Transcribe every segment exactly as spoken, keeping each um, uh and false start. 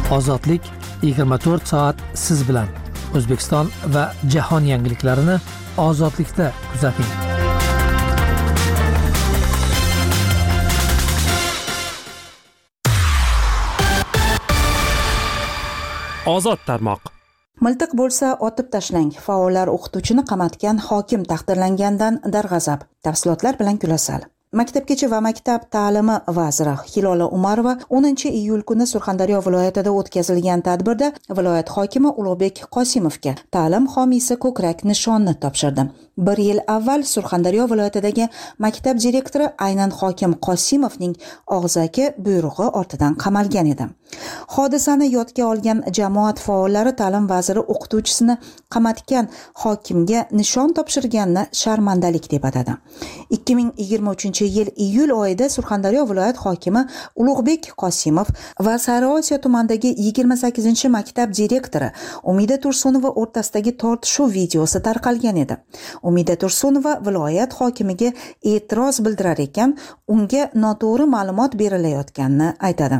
Ozodlik yigirma to'rt soat siz bilan. O'zbekiston va jahon yangiliklarini ozodlikda kuzating. Ozod tarmoq. Miltiq bo'lsa otib tashlang. Faollar o'qituvchini qamatgan hokim taqdirlangandan darg'azab. Tafsilotlar bilan Gulasal. Maktabgacha va maktab ta'limi vaziri Hilola Umarova o'ninchi iyul kuni Surxondaryo viloyatida o'tkazilgan tadbirda viloyat hokimi Ulug'bek Qosimovga ta'lim homiysi ko'krak nishonni topshirdi. Bir yil avval Surxondaryo viloyatidagi maktab direktori aynan hokim Qosimovning og'zaki buyrug'i ortidan qamalgan edi. Hodisani yodga olgan jamoat faollari ta'lim vaziri o'qituvchisini qamatgan hokimga nishon topshirganni sharmandalik deb atadi. ikki ming yigirma uchinchi yil iyul oyida Surxondaryo viloyat hokimi Ulug'bek Qosimov va Sariosiyo tumanidagi yigirma sakkizinchi maktab direktori Umida Tursunova o'rtasidagi tortishuv videosi tarqalgan edi. Umida Tursunova viloyat hokimiga e'tiroz bildirar ekan, unga noto'g'ri ma'lumot berilayotganini aytadi.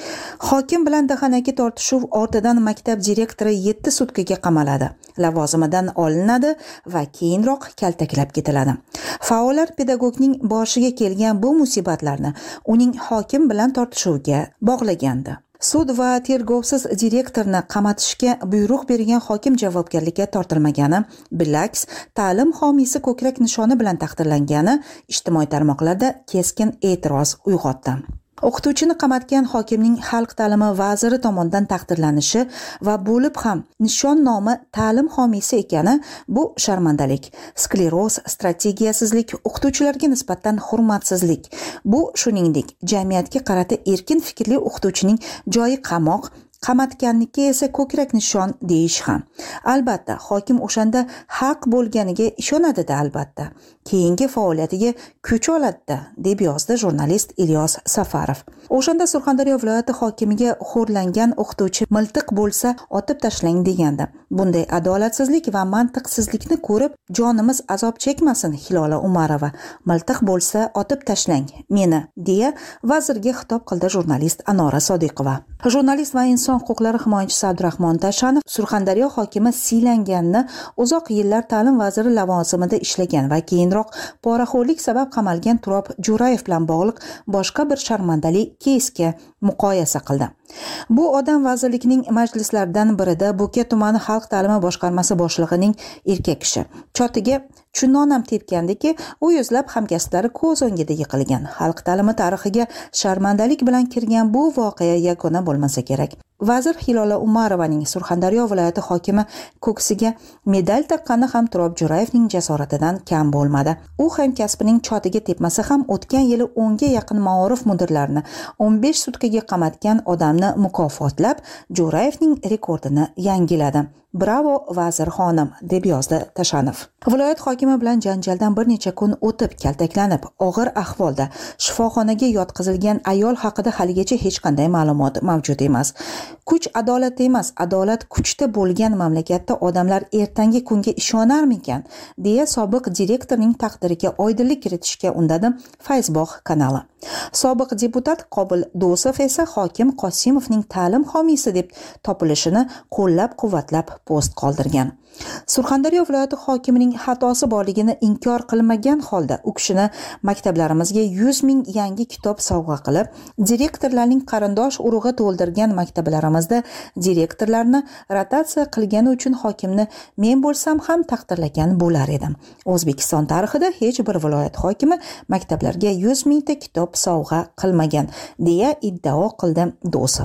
Hokim bilan dahanaki tortishuv ortidan maktab direktori yetti sutkaga qamaladi, lavozimidan olinadi va keyinroq kaltaklab ketiladi. Faollar pedagogning boshiga kelgan bu musibatlarni uning hokim bilan tortishuvga bog'lagandi. Sud va tergovsiz direktorni qamatishga buyruq bergan hokim javobgarlikka tortilmagani, bilaks ta'lim homiysi ko'krak nishoni bilan taqdirlangani ijtimoiy tarmoqlarda keskin e'tiroz uyg'otdi. O'qituvchini qamatgan hokimning xalq ta'limi vaziri tomonidan taqdirlanishi va bo'lib ham nishon nomi ta'lim homiysi ekani bu sharmandalik, skleroz, strategiyasizlik, o'qituvchilarga nisbatan hurmatsizlik. Bu shuningdek jamiyatga qarata erkin fikrli o'qituvchining joyi qamoq, qamatganniki esa ko'krak nishon deyish ham. Albatta, hokim o'shanda haq bo'lganiga ishonadi-da albatta. Keyingi faoliyatiga kuch oladi, deb yozdi jurnalist Ilyos Safarov. O'shanda Surxondaryo viloyati hokimiga xo'rlangan o'qituvchi miltiq bo'lsa otib tashlang degandi. Bunday adolatsizlik va mantiqsizlikni ko'rib jonimiz azob chekmasin Hilola Umarova. Miltiq bo'lsa otib tashlang meni, deya vazirga xitob qildi jurnalist Anora Sodiqova. Jurnalist va inson huquqlari himoyachisi Abdurahmon Tashanov Surxondaryo hokimi siylanganini, uzoq yillar ta'lim vaziri lavozimida ishlagan va keyinroq poraxo'rlik sabab qamalgan Turob Jo'rayev bilan bog'liq boshqa bir sharmandali keysga muqoyasa qildi. Bu odam vazirlikning majlislaridan birida Bo'ka tumani xalq ta'limi boshqarmasi boshlig'ining erkak kishi chotiga chunonam tepgandiki, u yuzlab hamkasblari ko'z o'ngida yiqilgan. Xalq ta'limi tarixiga sharmandalik bilan kirgan bu voqea yakuna bo'lmasa kerak. Vazir Hilola Umarovaning Surxondaryo viloyati hokimi ko'ksiga medal taqqani ham Turob Jo'rayevning jasoratidan kam bo'lmadi. U hamkasbining chotiga tepmasa ham o'tgan yili o'nga yaqin ma'orif mudirlarini o'n besh sutkaga qamatgan odamni mukofotlab, Jo'rayevning rekordini yangiladi. Bravo vazir xonim, deb yozdi Tashanov. Viloyat hokimi bilan janjaldan bir necha kun o'tib kaltaklanib, og'ir ahvolda shifoxonaga yotqizilgan ayol haqida haligacha hech qanday ma'lumot mavjud emas. Kuch adolat emas, adolat kuchda bo'lgan mamlakatda odamlar ertangi kunga ishonarmikan, deya sobiq direktorning taqdiriga oydinlik kiritishga undadi Fayzbog' kanali. Sobiq deputat Qobil Do'sov esa hokim Qosimovning ta'lim homiysi deb topilishini qo'llab-quvvatlab post qoldirgan. Surxondaryo viloyati hokimining xatosi borligini inkor qilmagan holda u kishini maktablarimizga yuz ming yangi kitob sovg'a qilib, direktorlarning qarindosh urug'i to'ldirgan maktablarimizda direktorlarni rotatsiya qilgani uchun hokimni men bo'lsam ham taqdirlagan bo'lar edim. O'zbekiston tarixida hech bir viloyat hokimi maktablarga yuz mingta kitob sovg'a qilmagan, deya iddao qildi Do'sov.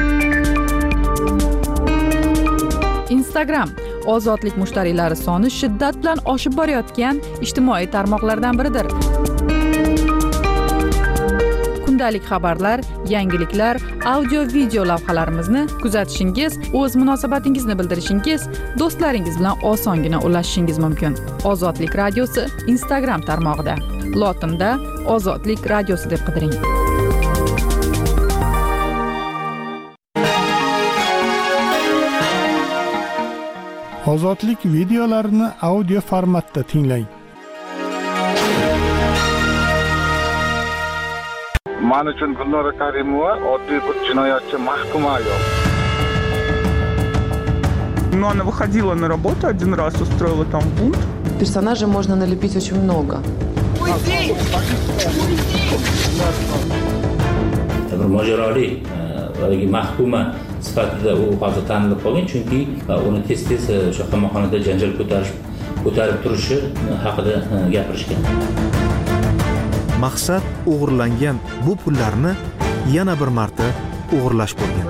Instagram ozodlik mushtariylari soni shiddat bilan oshib borayotgan ijtimoiy tarmoqlardan biridir. Kundalik xabarlar, yangiliklar, audio-video lavhalarimizni kuzatishingiz, o'z munosabatingizni bildirishingiz, do'stlaringiz bilan osongina ulashishingiz mumkin. Ozodlik radiosi Instagram tarmog'ida. Lotinda Ozodlik radiosi deb qidiring. Ozodlik videolarini audio formatda tinglang. Men uchun Gulnora Karimova oddiy bir jinoyatchi mahkum ayol. Но она выходила на работу, один раз устроила там бунт. Персонажей можно налепить очень много. Bir mojaroli haligi mahkuma sifatida u hozir tanilib qolgan, chunki uni tez-tez o'sha qamoqxonada janjal ko'tarish ko'tarib turishi haqida gapirishgan. Maqsad o'g'irlangan bu pullarni yana bir marta o'g'irlash bo'lgan.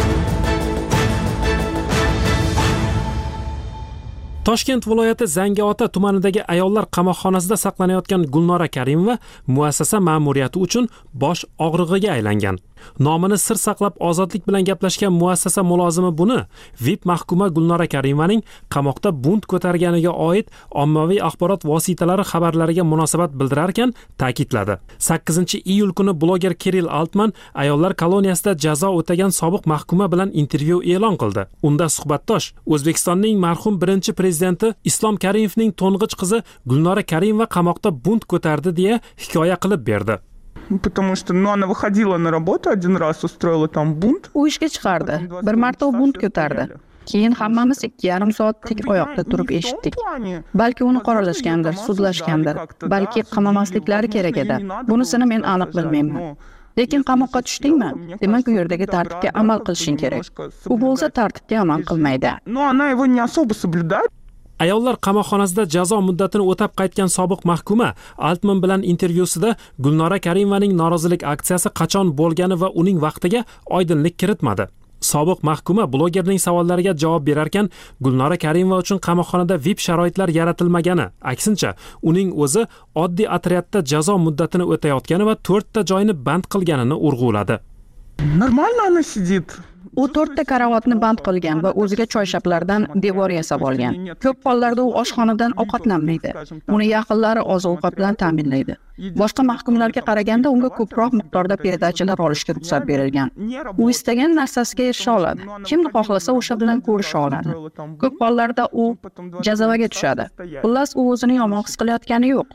Toshkent viloyati Zangiota tumanidagi ayollar qamoqxonasida saqlanayotgan Gulnora Karimova muassasa ma'muriyati uchun bosh og'rig'iga aylangan. Nomini sir saqlab ozodlik bilan gaplashgan muassasa mulozimi buni V I P mahkuma Gulnora Karimovaning qamoqda bunt ko'targaniga oid ommaviy axborot vositalari xabarlariga munosabat bildirar ekan ta'kidladi. sakkizinchi iyul kuni bloger Kirill Altman ayollar koloniyasida jazo o'tagan sobiq mahkuma bilan intervyu e'lon qildi. Unda suhbatdosh O'zbekistonning marhum birinchi prezidenti Islom Karimovning to'ng'ich qizi Gulnora Karimova qamoqda bunt ko'tardi deya hikoya qilib berdi. Потому что, ну, она выходила на работу, один раз устроила там бунт. U ishga chiqardi. Bir marta u bunt ko'tardi. Keyin hammamiz ikki yarim soat tik oyoqda turib eshitdik. Balki uni qoralashgandir, sudlashgandir, balki qamamasliklari kerak edi. Bunisini men aniq bilmayman. Lekin qamoqqa tushdingmi? Demak, u yerdagi tartibga amal qilishing kerak. U bo'lsa tartibga amal qilmaydi. Но она его не особо соблюдает. Ayollar qamoqxonasida jazo muddatini o'tab qaytgan sobiq mahkuma Altman bilan intervyusida Gulnora Karimovaning norozilik aksiyasi qachon bo'lgani va uning vaqtiga oydinlik kiritmadi. Sobiq mahkuma blogerning savollariga javob berar ekan, Gulnora Karimova uchun qamoqxonada V I P sharoitlar yaratilmagani, aksincha, uning o'zi oddiy otryadda jazo muddatini o'tayotgani va to'rtta joyni band qilganini urg'uladi. Нормально она сидит. U to'rtta karavotni band qilgan va o'ziga choyshablardan devor yasab olgan. Ko'p hollarda u oshxonadan ovqatlanmaydi. Uni yaqinlari oziq-ovqat bilan ta'minlaydi. Boshqa mahkumlarga qaraganda unga ko'proq miqdorda perdachilar olishga ruxsat berilgan. U istagan narsasiga erisha oladi. Kimni xohlasa o'sha bilan ko'risha oladi. Ko'p hollarda u jazavaga tushadi. Xullas, u o'zini yomon his qilayotgani yo'q.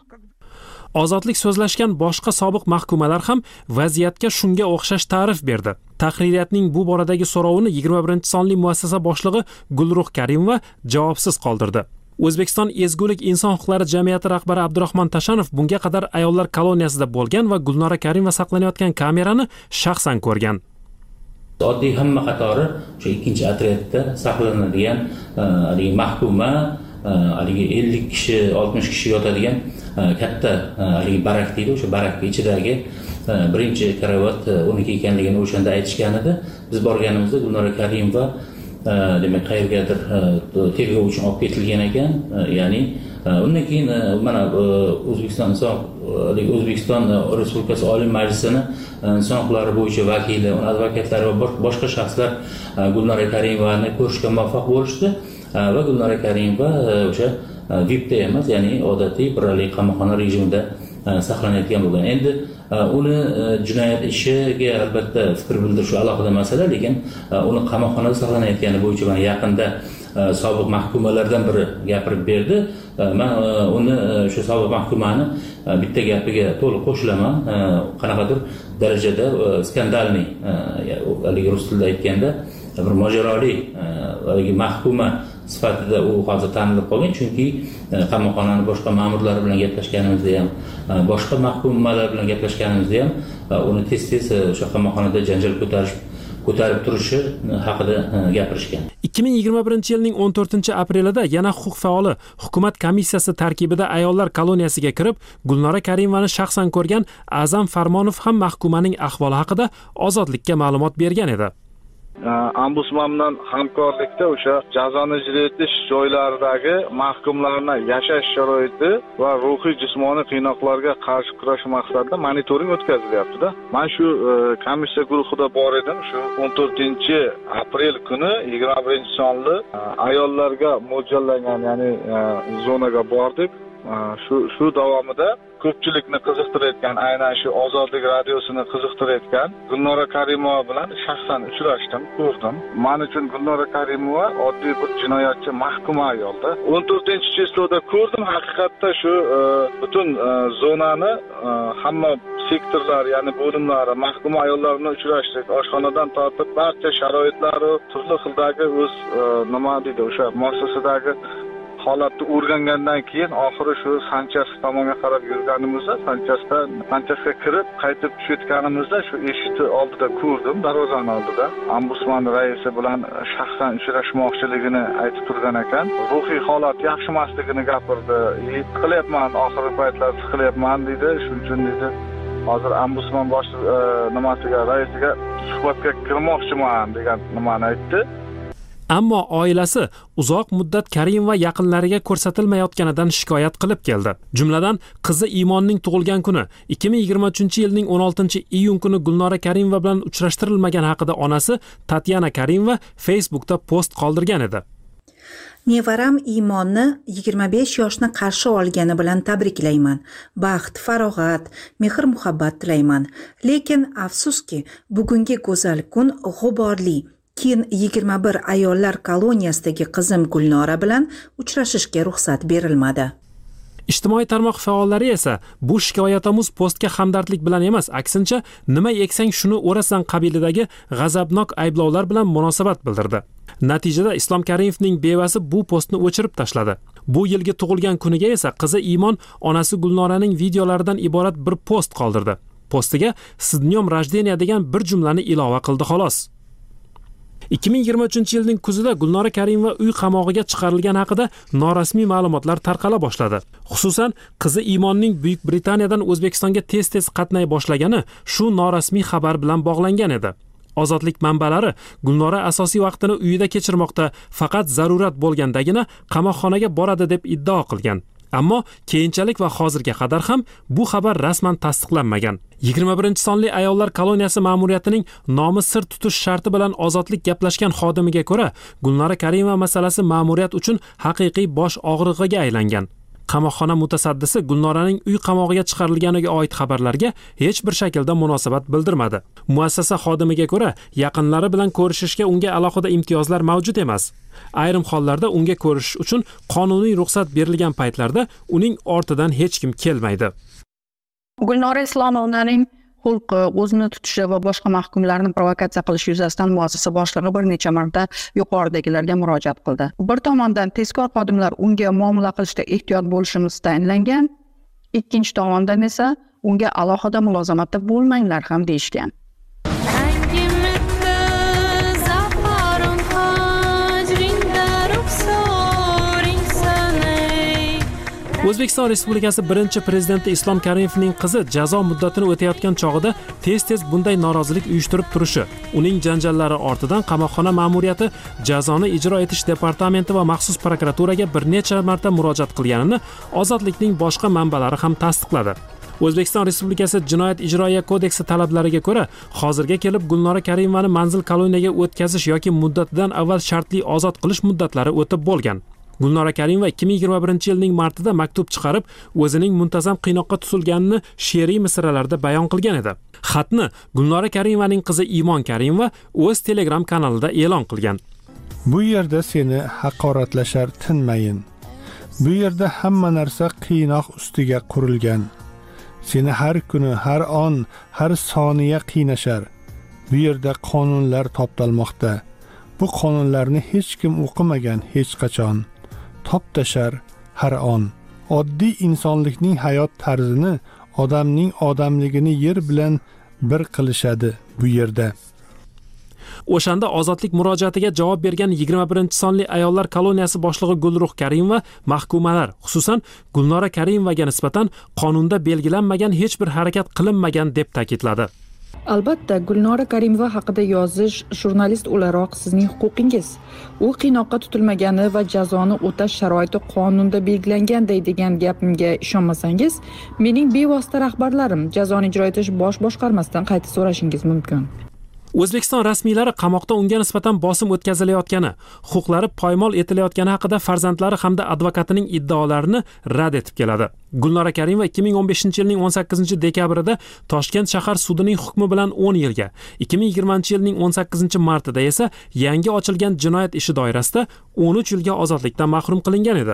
Ozodlik so'zlashgan boshqa sobiq mahkumalar ham vaziyatga shunga o'xshash ta'rif berdi. Tahririyatning bu boradagi so'rovini yigirma birinchi sonli muassasa boshlig'i Gulruh Karimova javobsiz qoldirdi. O'zbekiston Ezgulik inson huquqlari jamiyati rahbari Abdurahmon Tashanov bunga qadar ayollar koloniyasida bo'lgan va Gulnora Karimova saqlanayotgan kamerani shaxsan ko'rgan. Oddiy hamma qatori o'sha ikkinchi otryadda saqlanadigan haligi mahkuma, haligi ellik kishi, oltmish kishi yotadigan katta haligi barak deydi, o'sha barak ichidagi birinchi karavot uniki ekanligini o'shanda aytishgan edi. Biz borganimizda Gulnora Karimova demak qayergadir tergov uchun olib ketilgan ekan. Ya'ni undan keyin mana O'zbekiston inson O'zbekiston Respublikasi Oliy Majlisining inson huquqlari bo'yicha vakili, uning advokatlari va boshqa shaxslar Gulnora Karimovani ko'rishga muvaffaq bo'lishdi va Gulnora Karimova o'sha V I P da emas, ya'ni odatiy bir qamoqxona rejimida saqlanayotgan bo'lgan. Endi uni jinoyat ishiga albatta fikr bildirish alohida masala, lekin uni qamoqxonada saqlanayotgani bo'yicha mana yaqinda sobiq mahkumalardan biri gapirib berdi. Men uni shu sobiq mahkumani bitta gapiga to'liq qo'shilaman. Qanaqadir darajada skandalniy, haligi rus tilida aytganda bir mojaroli haligi mahkuma sifatida u hozir tanilib qolgan, chunki qamoqxonaning boshqa ma'murlari bilan gaplashganimizda ham, boshqa mahkumalar bilan gaplashganimizda ham uni tez-tez o'sha qamoqxonada janjal ko'tarish ko'tarib turishi haqida gapirishgan. ikki ming yigirma birinchi yilning o'n to'rtinchi aprelida yana huquq faoli hukumat komissiyasi tarkibida ayollar koloniyasiga kirib, Gulnora Karimovani shaxsan ko'rgan A'zam Farmonov ham mahkumaning ahvoli haqida ozodlikka ma'lumot bergan edi. Ombudsman bilan hamkorlikda o'sha jazoni ijro etish joylaridagi mahkumlarning yashash sharoiti va ruhiy jismoniy qiynoqlarga qarshi kurash maqsadida monitoring o'tkazilyapti-da. Men shu komissiya guruhida bor edim. Shu o'n to'rtinchi aprel kuni yigirma birinchi sonli ayollarga mo'ljallangan, ya'ni zonaga bordik. Shu shu davomida ko'pchilikni qiziqtirayotgan, aynan shu Ozodlik radiosini qiziqtirayotgan Gulnora Karimova bilan shaxsan uchrashdim, ko'rdim. Men uchun Gulnora Karimova oddiy bir jinoyatchi mahkuma ayolda. o'n to'rtinchi cheslovda ko'rdim. Haqiqatda shu butun zonani hamma sektorlar, ya'ni bo'limlari, mahkum ayollar bilan uchrashdik. Oshxonadan tortib barcha sharoitlari, turli xildagi o'z nima deydi, o'sha muassasadagi holatni o'rgangandan keyin oxiri shu Sanchas tomonga qarab yurganimizda, Sanchasda Sanchasga kirib qaytib tushayotganimizda shu eshikni oldida ko'rdim, darvozani oldida. Ombudsman raisi bilan shaxsan uchrashmoqchiligini aytib turgan ekan. Ruhiy holat yaxshi emasligini gapirdi. Siqilyapman, oxirgi paytlar siqilyapman dedi. Shuning uchun dedi, hozir ombudsman bosh nimasiga, raisiga suhbatga kirmoqchiman degan nimani aytdi. Ammo oilasi uzoq muddat Karim va yaqinlariga ko'rsatilmayotganidan shikoyat qilib keldi. Jumladan, qizi Imonning tug'ilgan kuni ikki ming yigirma uchinchi yilning o'n oltinchi iyun kuni Gulnora Karimova bilan uchrashtirilmagan haqida onasi Tatyana Karimova Facebookda post qoldirgan edi. Nevaram Imonni yigirma besh yoshni qarshi olgani bilan tabriklayman. Baxt, farog'at, mehr-muhabbat tilayman. Lekin afsuski, bugungi go'zal kun g'uborli. Keyin yigirma bir ayollar koloniyasidagi qizim Gulnora bilan uchrashishga ruxsat berilmadi. Ijtimoiy tarmoq faollari esa bu shikoyatomuz postga hamdardlik bilan emas, aksincha nima eksang shuni o'rasan qabilidagi g'azabnok ayblovlar bilan munosabat bildirdi. Natijada Islom Karimovning bevasi bu postni o'chirib tashladi. Bu yilgi tug'ilgan kuniga esa qizi Imon onasi Gulnoraning videolaridan iborat bir post qoldirdi. Postiga "S dnyom rajdeniya" degan bir jumlani ilova qildi xolos. ikki ming yigirma uchinchi yilning kuzida Gulnora Karimova uy qamog'iga chiqarilgan haqida norasmiy ma'lumotlar tarqala boshladi. Xususan, qizi Imonning Buyuk Britaniyadan O'zbekistonga tez-tez qatnay boshlagani shu norasmiy xabar bilan bog'langan edi. Ozodlik manbalari Gulnora asosiy vaqtini uyida kechirmoqda, faqat zarurat bo'lgandagina qamoqxonaga boradi deb iddao qilgan. Ammo keyinchalik va hozirga qadar ham bu xabar rasman tasdiqlanmagan. yigirma birinchi sonli ayollar koloniyasi ma'muriyatining nomi sir tutish sharti bilan ozodlik gaplashgan xodimiga ko'ra, Gulnora Karimova masalasi ma'muriyat uchun haqiqiy bosh og'rig'iga aylangan. Qamoqxona mutasaddisi Gulnoraning uy qamog'iga chiqarilganiga oid xabarlarga hech bir shaklda munosabat bildirmadi. Muassasa xodimiga ko'ra, yaqinlari bilan ko'rishishga unga alohida imtiyozlar mavjud emas. Ayrim hollarda unga ko'rishish uchun qonuniy ruxsat berilgan paytlarda uning ortidan hech kim kelmaydi. Gulnora Islomovnaning xulqi, o'zini tutishi va boshqa mahkumlarni provokatsiya qilish yuzasidan muassasa boshlig'i bir necha marta yuqoridagilarga murojaat qildi. Bir tomondan tezkor xodimlar unga muomala qilishda ehtiyot bo'lishimiz tayinlangan, ikkinchi tomondan esa unga alohida mulozamatda bo'lmanglar ham deyishgan. O'zbekiston Respublikasi birinchi prezidenti Islom Karimovning qizi jazo muddatini o'tayotgan chog'ida tez-tez bunday norozilik uyushtirib turishi, uning janjallari ortidan qamoqxona ma'muriyati jazoni ijro etish departamenti va maxsus prokuraturaga bir necha marta murojaat qilganini Ozodlikning boshqa manbalari ham tasdiqladi. O'zbekiston Respublikasi Jinoyat ijroiya kodeksi talablariga ko'ra, hozirga kelib Gulnora Karimovani manzil koloniyaga o'tkazish yoki muddatidan avval shartli ozod qilish muddatlari o'tib bo'lgan. Gulnora Karimova ikki ming yigirma birinchi yilning martida maktub chiqarib, o'zining muntazam qiynoqqa tutilganini she'riy misralarda bayon qilgan edi. Xatni Gulnora Karimovaning qizi Imon Karimova o'z Telegram kanalida e'lon qilgan. Bu yerda seni haqoratlashar tinmayin. Bu yerda hamma narsa qiynoq ustiga qurilgan. Seni har kuni, har on, har soniya qiynashar. Bu yerda qonunlar toptalmoqda. Bu qonunlarni hech kim o'qimagan hech qachon. Toptashar har on. Oddiy insonlikning hayot tarzini, odamning odamligini yer bilan bir qilishadi bu yerda. O'shanda ozodlik murojaatiga javob bergan yigirma birinchi sonli ayollar koloniyasi boshlig'i Gulruh Karimova mahkumalar, xususan Gulnora Karimovaga nisbatan qonunda belgilanmagan hech bir harakat qilinmagan deb ta'kidladi. Albatta, Gulnora Karimova haqida yozish jurnalist o'laroq sizning huquqingiz. U qiynoqqa tutilmagani va jazoni o'tash sharoiti qonunda belgilanganday degan gapimga ishonmasangiz, mening bevosita rahbarlarim jazoni ijro etish bosh boshqarmasidan qayta so'rashingiz mumkin. O'zbekiston rasmiylari qamoqda unga nisbatan bosim o'tkazilayotgani, huquqlari poymol etilayotgani haqida farzandlari hamda advokatining iddaolarini rad etib keladi. Gulnora Karimova ikki ming o'n beshinchi yilning o'n sakkizinchi dekabrida Toshkent shahar sudining hukmi bilan o'n yilga, ikki ming yigirmanchi yilning o'n sakkizinchi martida esa yangi ochilgan jinoyat ishi doirasida o'n uch yilga ozodlikdan mahrum qilingan edi.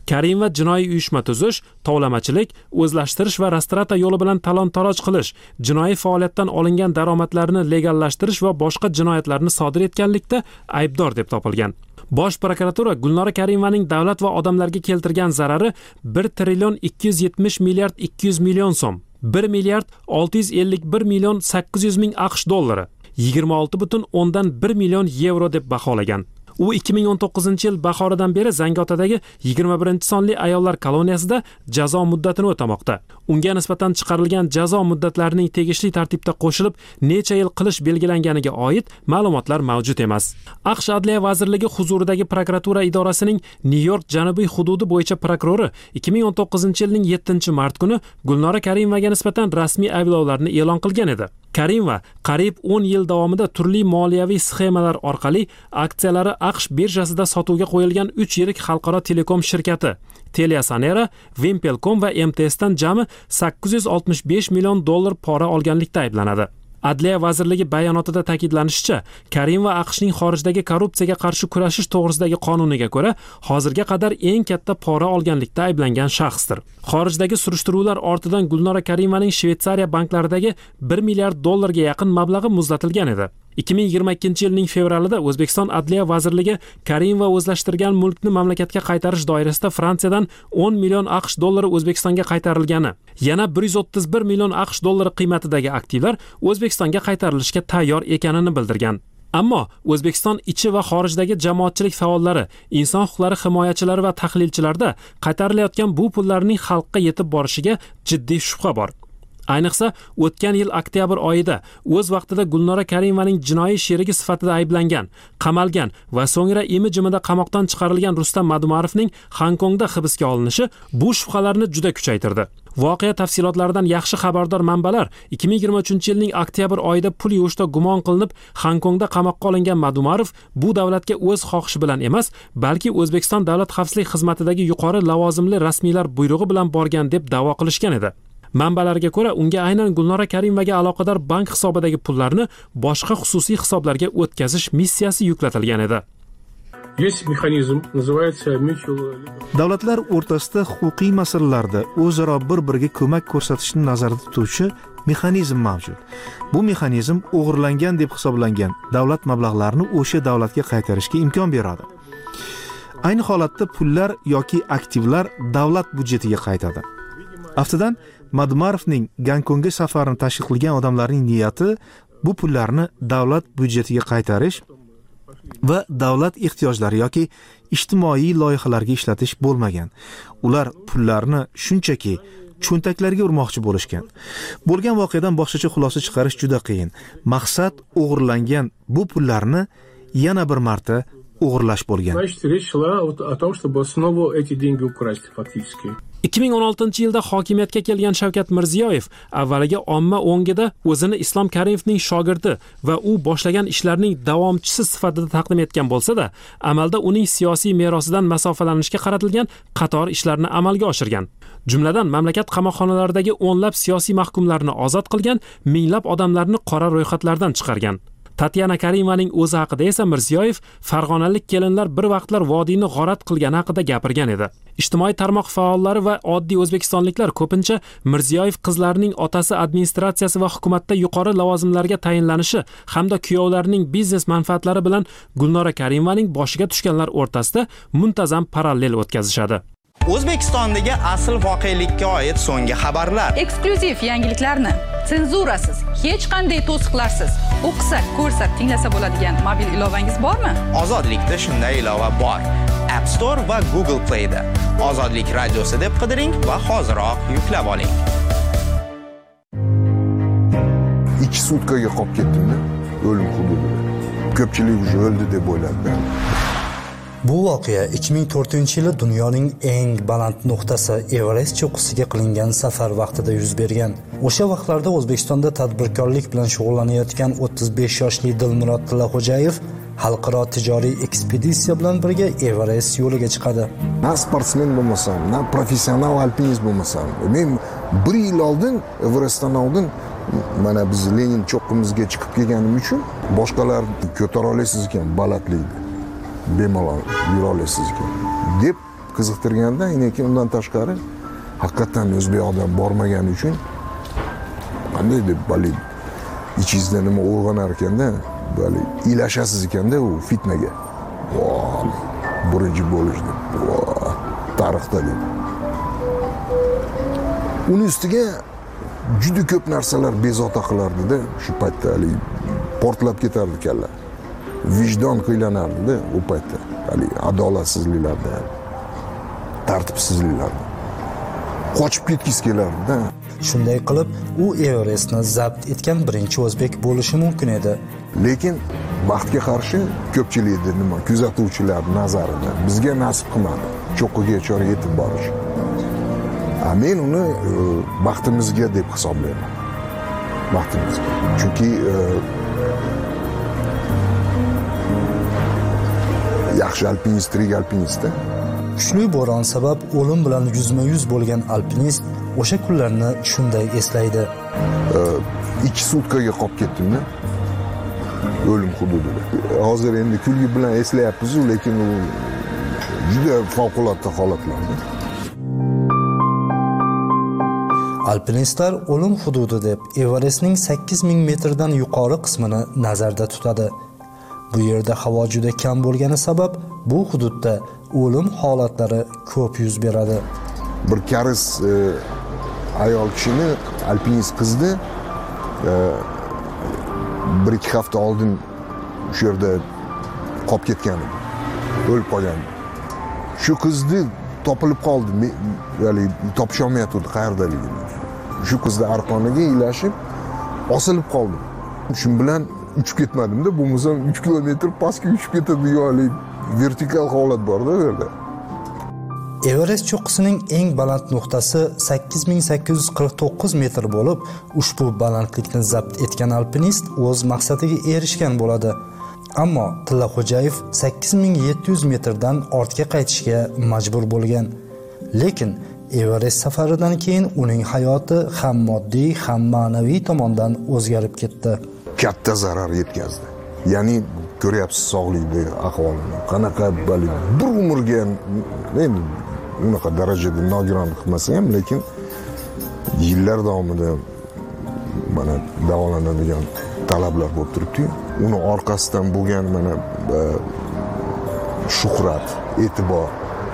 Karimova jinoiy uyushma tuzish, tovlamachilik, o'zlashtirish va rastrata yo'li bilan talon-taroj qilish, jinoiy faoliyatdan olingan daromadlarni legallashtirish va boshqa jinoyatlarni sodir etganlikda aybdor deb topilgan. Bosh prokuratura Gulnora Karimovaning davlat va odamlarga keltirgan zarari bir trillion ikki yuz yetmish milliard ikki yuz million so'm, bir milliard olti yuz ellik bir million sakkiz yuz ming AQSh dollari, yigirma olti butun o'ndan bir million yevro deb baholagan. U ikki ming o'n to'qqizinchi yil bahoridan beri Zangiotadagi yigirma birinchi sonli ayollar koloniyasida jazo muddatini o'tamoqda. Unga nisbatan chiqarilgan jazo muddatlarining tegishli tartibda qo'shilib, necha yil qilish belgilanganiga oid ma'lumotlar mavjud emas. AQSh Adliya vazirligi huzuridagi prokuratura idorasining Nyu-York janubiy hududi bo'yicha prokurori ikki ming o'n to'qqizinchi yilning yettinchi mart kuni Gulnora Karimovaga nisbatan rasmiy ayblovlarni e'lon qilgan edi. Karimova qariyb o'n yil davomida turli moliyaviy sxemalar orqali aksiyalari AQSh birjasida sotuvga qo'yilgan uch yirik xalqaro telekom shirkati Teliasanera, Wimpelcom va M T S dan jami sakkiz yuz oltmish besh million dollar pora olganlikda ayblanadi. Adliya vazirligi bayonotida ta'kidlanishicha, Karimova AQShning xorijdagi korrupsiyaga qarshi kurashish to'g'risidagi qonuniga ko'ra, hozirga qadar eng katta pora olganlikda ayblangan shaxsdir. Xorijdagi surishtiruvlar ortidan Gulnora Karimovaning Shveysariya banklaridagi bir milliard dollarga yaqin mablag'i muzlatilgan edi. ikki ming yigirma ikkinchi yilning fevralida O'zbekiston Adliya vazirligi Karimova o'zlashtirgan mulkni mamlakatga qaytarish doirasida Fransiyadan o'n million AQSh dollari O'zbekistonga qaytarilgani, yana bir yuz o'ttiz bir million AQSh dollari qiymatidagi aktivlar O'zbekistonga qaytarilishga tayyor ekanini bildirgan. Ammo O'zbekiston ichi va xorijdagi jamoatchilik faollari, inson huquqlari himoyachilari va tahlilchilarda qaytarilayotgan bu pullarning xalqqa yetib borishiga jiddiy shubha bor. Ayniqsa, o'tgan yil oktyabr oyida o'z vaqtida Gulnora Karimovaning jinoiy sherigi sifatida ayblangan, qamalgan va so'ngra imi-jimida qamoqdan chiqarilgan Rustam Madumarovning Hongkongda hibsga olinishi bu shubhalarni juda kuchaytirdi. Voqea tafsilotlaridan yaxshi xabardor manbalar ikki ming yigirma uchinchi yilning oktyabr oyida pul yuvishda gumon qilinib Hongkongda qamoqqa olingan Madumarov bu davlatga o'z xohishi bilan emas, balki O'zbekiston Davlat xavfsizlik xizmatidagi yuqori lavozimli rasmiylar buyrug'i bilan borgan deb da'vo qilishgan edi. Manbalarga ko'ra, unga aynan Gulnora Karimovaga aloqador bank hisobidagi pullarni boshqa xususiy hisoblarga o'tkazish missiyasi yuklatilgan edi. Davlatlar o'rtasida huquqiy masalalarda o'zaro bir-biriga ko'mak ko'rsatishni nazarda tutuvchi mexanizm mavjud. Bu mexanizm o'g'irlangan deb hisoblangan davlat mablag'larini o'sha davlatga qaytarishga imkon beradi. Ayni holatda pullar yoki aktivlar davlat budjetiga qaytadi. Aftidan Madumarovning Gonkongga safarini tashkil qilgan odamlarning niyati bu pullarni davlat budjetiga qaytarish va davlat ehtiyojlari yoki ijtimoiy loyihalarga ishlatish bo'lmagan. Ular pullarni shunchaki cho'ntaklarga urmoqchi bo'lishgan. Bo'lgan voqeadan boshqacha xulosa chiqarish juda qiyin. Maqsad o'g'irlangan bu pullarni yana bir marta o'g'irlash bo'lgan. ikki ming o'n oltinchi yilda hokimiyatga kelgan Shavkat Mirziyoyev avvaliga omma o'ngida o'zini Islom Karimovning shogirdi va u boshlagan ishlarning davomchisi sifatida taqdim etgan bo'lsa-da, amalda uning siyosiy merosidan masofalanishga qaratilgan qator ishlarni amalga oshirgan. Jumladan, mamlakat qamoqxonalaridagi o'nlab siyosiy mahkumlarni ozod qilgan, minglab odamlarni qora ro'yxatlardan chiqargan. Tatyana Karimovaning o'zi haqida esa Mirziyoyev farg'onalik kelinlar bir vaqtlar vodiyni g'orat qilgani haqida gapirgan edi. Ijtimoiy tarmoq faollari va oddiy o'zbekistonliklar ko'pincha Mirziyoyev qizlarining otasi administratsiyasi va hukumatda yuqori lavozimlarga tayinlanishi hamda kuyovlarining biznes manfaatlari bilan Gulnora Karimovaning boshiga tushganlar o'rtasida muntazam parallel o'tkazishadi. O'zbekistondagi asl voqelikka oid so'nggi xabarlar, eksklyuziv yangiliklarni senzurasiz, hech qanday to'siqlarsiz o'qisa, ko'rsa, tinglasa bo'ladigan mobil ilovangiz bormi? Ozodlikda shunday ilova bor. App Store va Google Play da. Ozodlik radiosi deb qidiring va hoziroq yuklab oling. ikki sutkaga qolib ketdim-da, o'lim hududida. Ko'pchilik уже o'ldi deb o'yladi. Bu voqea ikki ming to'rtinchi yili dunyoning eng baland nuqtasi Everest cho'qqisiga qilingan safar vaqtida yuz bergan. O'sha vaqtlarda O'zbekistonda tadbirkorlik bilan shug'ullanayotgan o'ttiz besh yoshli Dilmurod Tillaxo'jayev xalqaro tijoriy ekspeditsiya bilan birga Everest yo'liga chiqadi. Na sportsmen bo'lmasam, na professional alpinist bo'lmasam, men bir yil oldin Everestdan oldin mana biz Lenin cho'qqimizga chiqib kelganim uchun boshqalar ko'tara olasiz ekan balandlikni. Bemalol yura olasiz ekan deb qiziqtirganda, lekin undan tashqari haqiqatan o'zbek odam bormagani uchun qanday deb bali ichingizda nima uyg'onar ekanda, bali ilashasiz ekanda u fitnaga. Voh, birinchi bo'lish deb. Voh, tarixda deb. Uni ustiga juda ko'p narsalar bezovta qilardi-da, shu paytda hali portlab ketardi kalla. Vijdon qiynanardi-da u paytda. Hali adolatsizliklarda, tartibsizliklarda. Qochib ketgisi kelardi-da. Shunday qilib, u Everestni zabt etgan birinchi o'zbek bo'lishi mumkin edi. Lekin baxtga qarshi ko'pchilikda nima kuzatuvchilar nazarida bizga nasib qilmadi cho'qqiga yetib borish. Men uni baxtimizga deb hisoblayman. Baxtimizga. Chunki yaxshi alpinist, tirik alpinistda. Kuchli bo'ron sabab o'lim bilan yuzma-yuz bo'lgan alpinist o'sha kunlarni shunday eslaydi. ikki sutkaga qolib ketdim-da. O'lim hududida. Hozir endi kulgi bilan eslayapmiz, lekin u juda favqulodda holatlar. Alpinistlar o'lim hududi deb Everestning sakkiz ming metrdan yuqori qismini nazarda tutadi. Bu yerda havo juda kam bo'lgani sabab bu hududda o'lim holatlari ko'p yuz beradi. Bir karis e, ayol kishini alpinist qizni e, bir ikki hafta oldin shu yerda qolib ketgan, o'lib qolgan. Shu qizni topilib qoldi, ya'ni topisha olmayotdi qayerdaligini. Shu qizni arqoniga ilashib osilib qoldim. Shu bilan uchib ketmadim-da, bo'lmasa uch kilometr pastga uchib ketadi, ya'ni vertikal holat bor-da bu yerda. Everest cho'qqisining eng baland nuqtasi sakkiz ming sakkiz yuz qirq to'qqiz metr bo'lib, ushbu balandlikni zabt etgan alpinist o'z maqsadiga erishgan bo'ladi. Ammo Tillaxo'jayev sakkiz ming yetti yuz metrdan ortga qaytishga majbur bo'lgan. Lekin Everest safaridan keyin uning hayoti ham moddiy, ham ma'naviy tomondan o'zgarib ketdi. Katta zarar yetkazdi. Ya'ni ko'ryapsiz sog'likdagi ahvolini. Qanaqa bali bir umrga endi unaqa darajada nogiron qilmasa ham, lekin yillar davomida mana davolanadigan talablar bo'lib turibdi. Uni orqasidan bo'lgan mana shuhrat, e'tibor,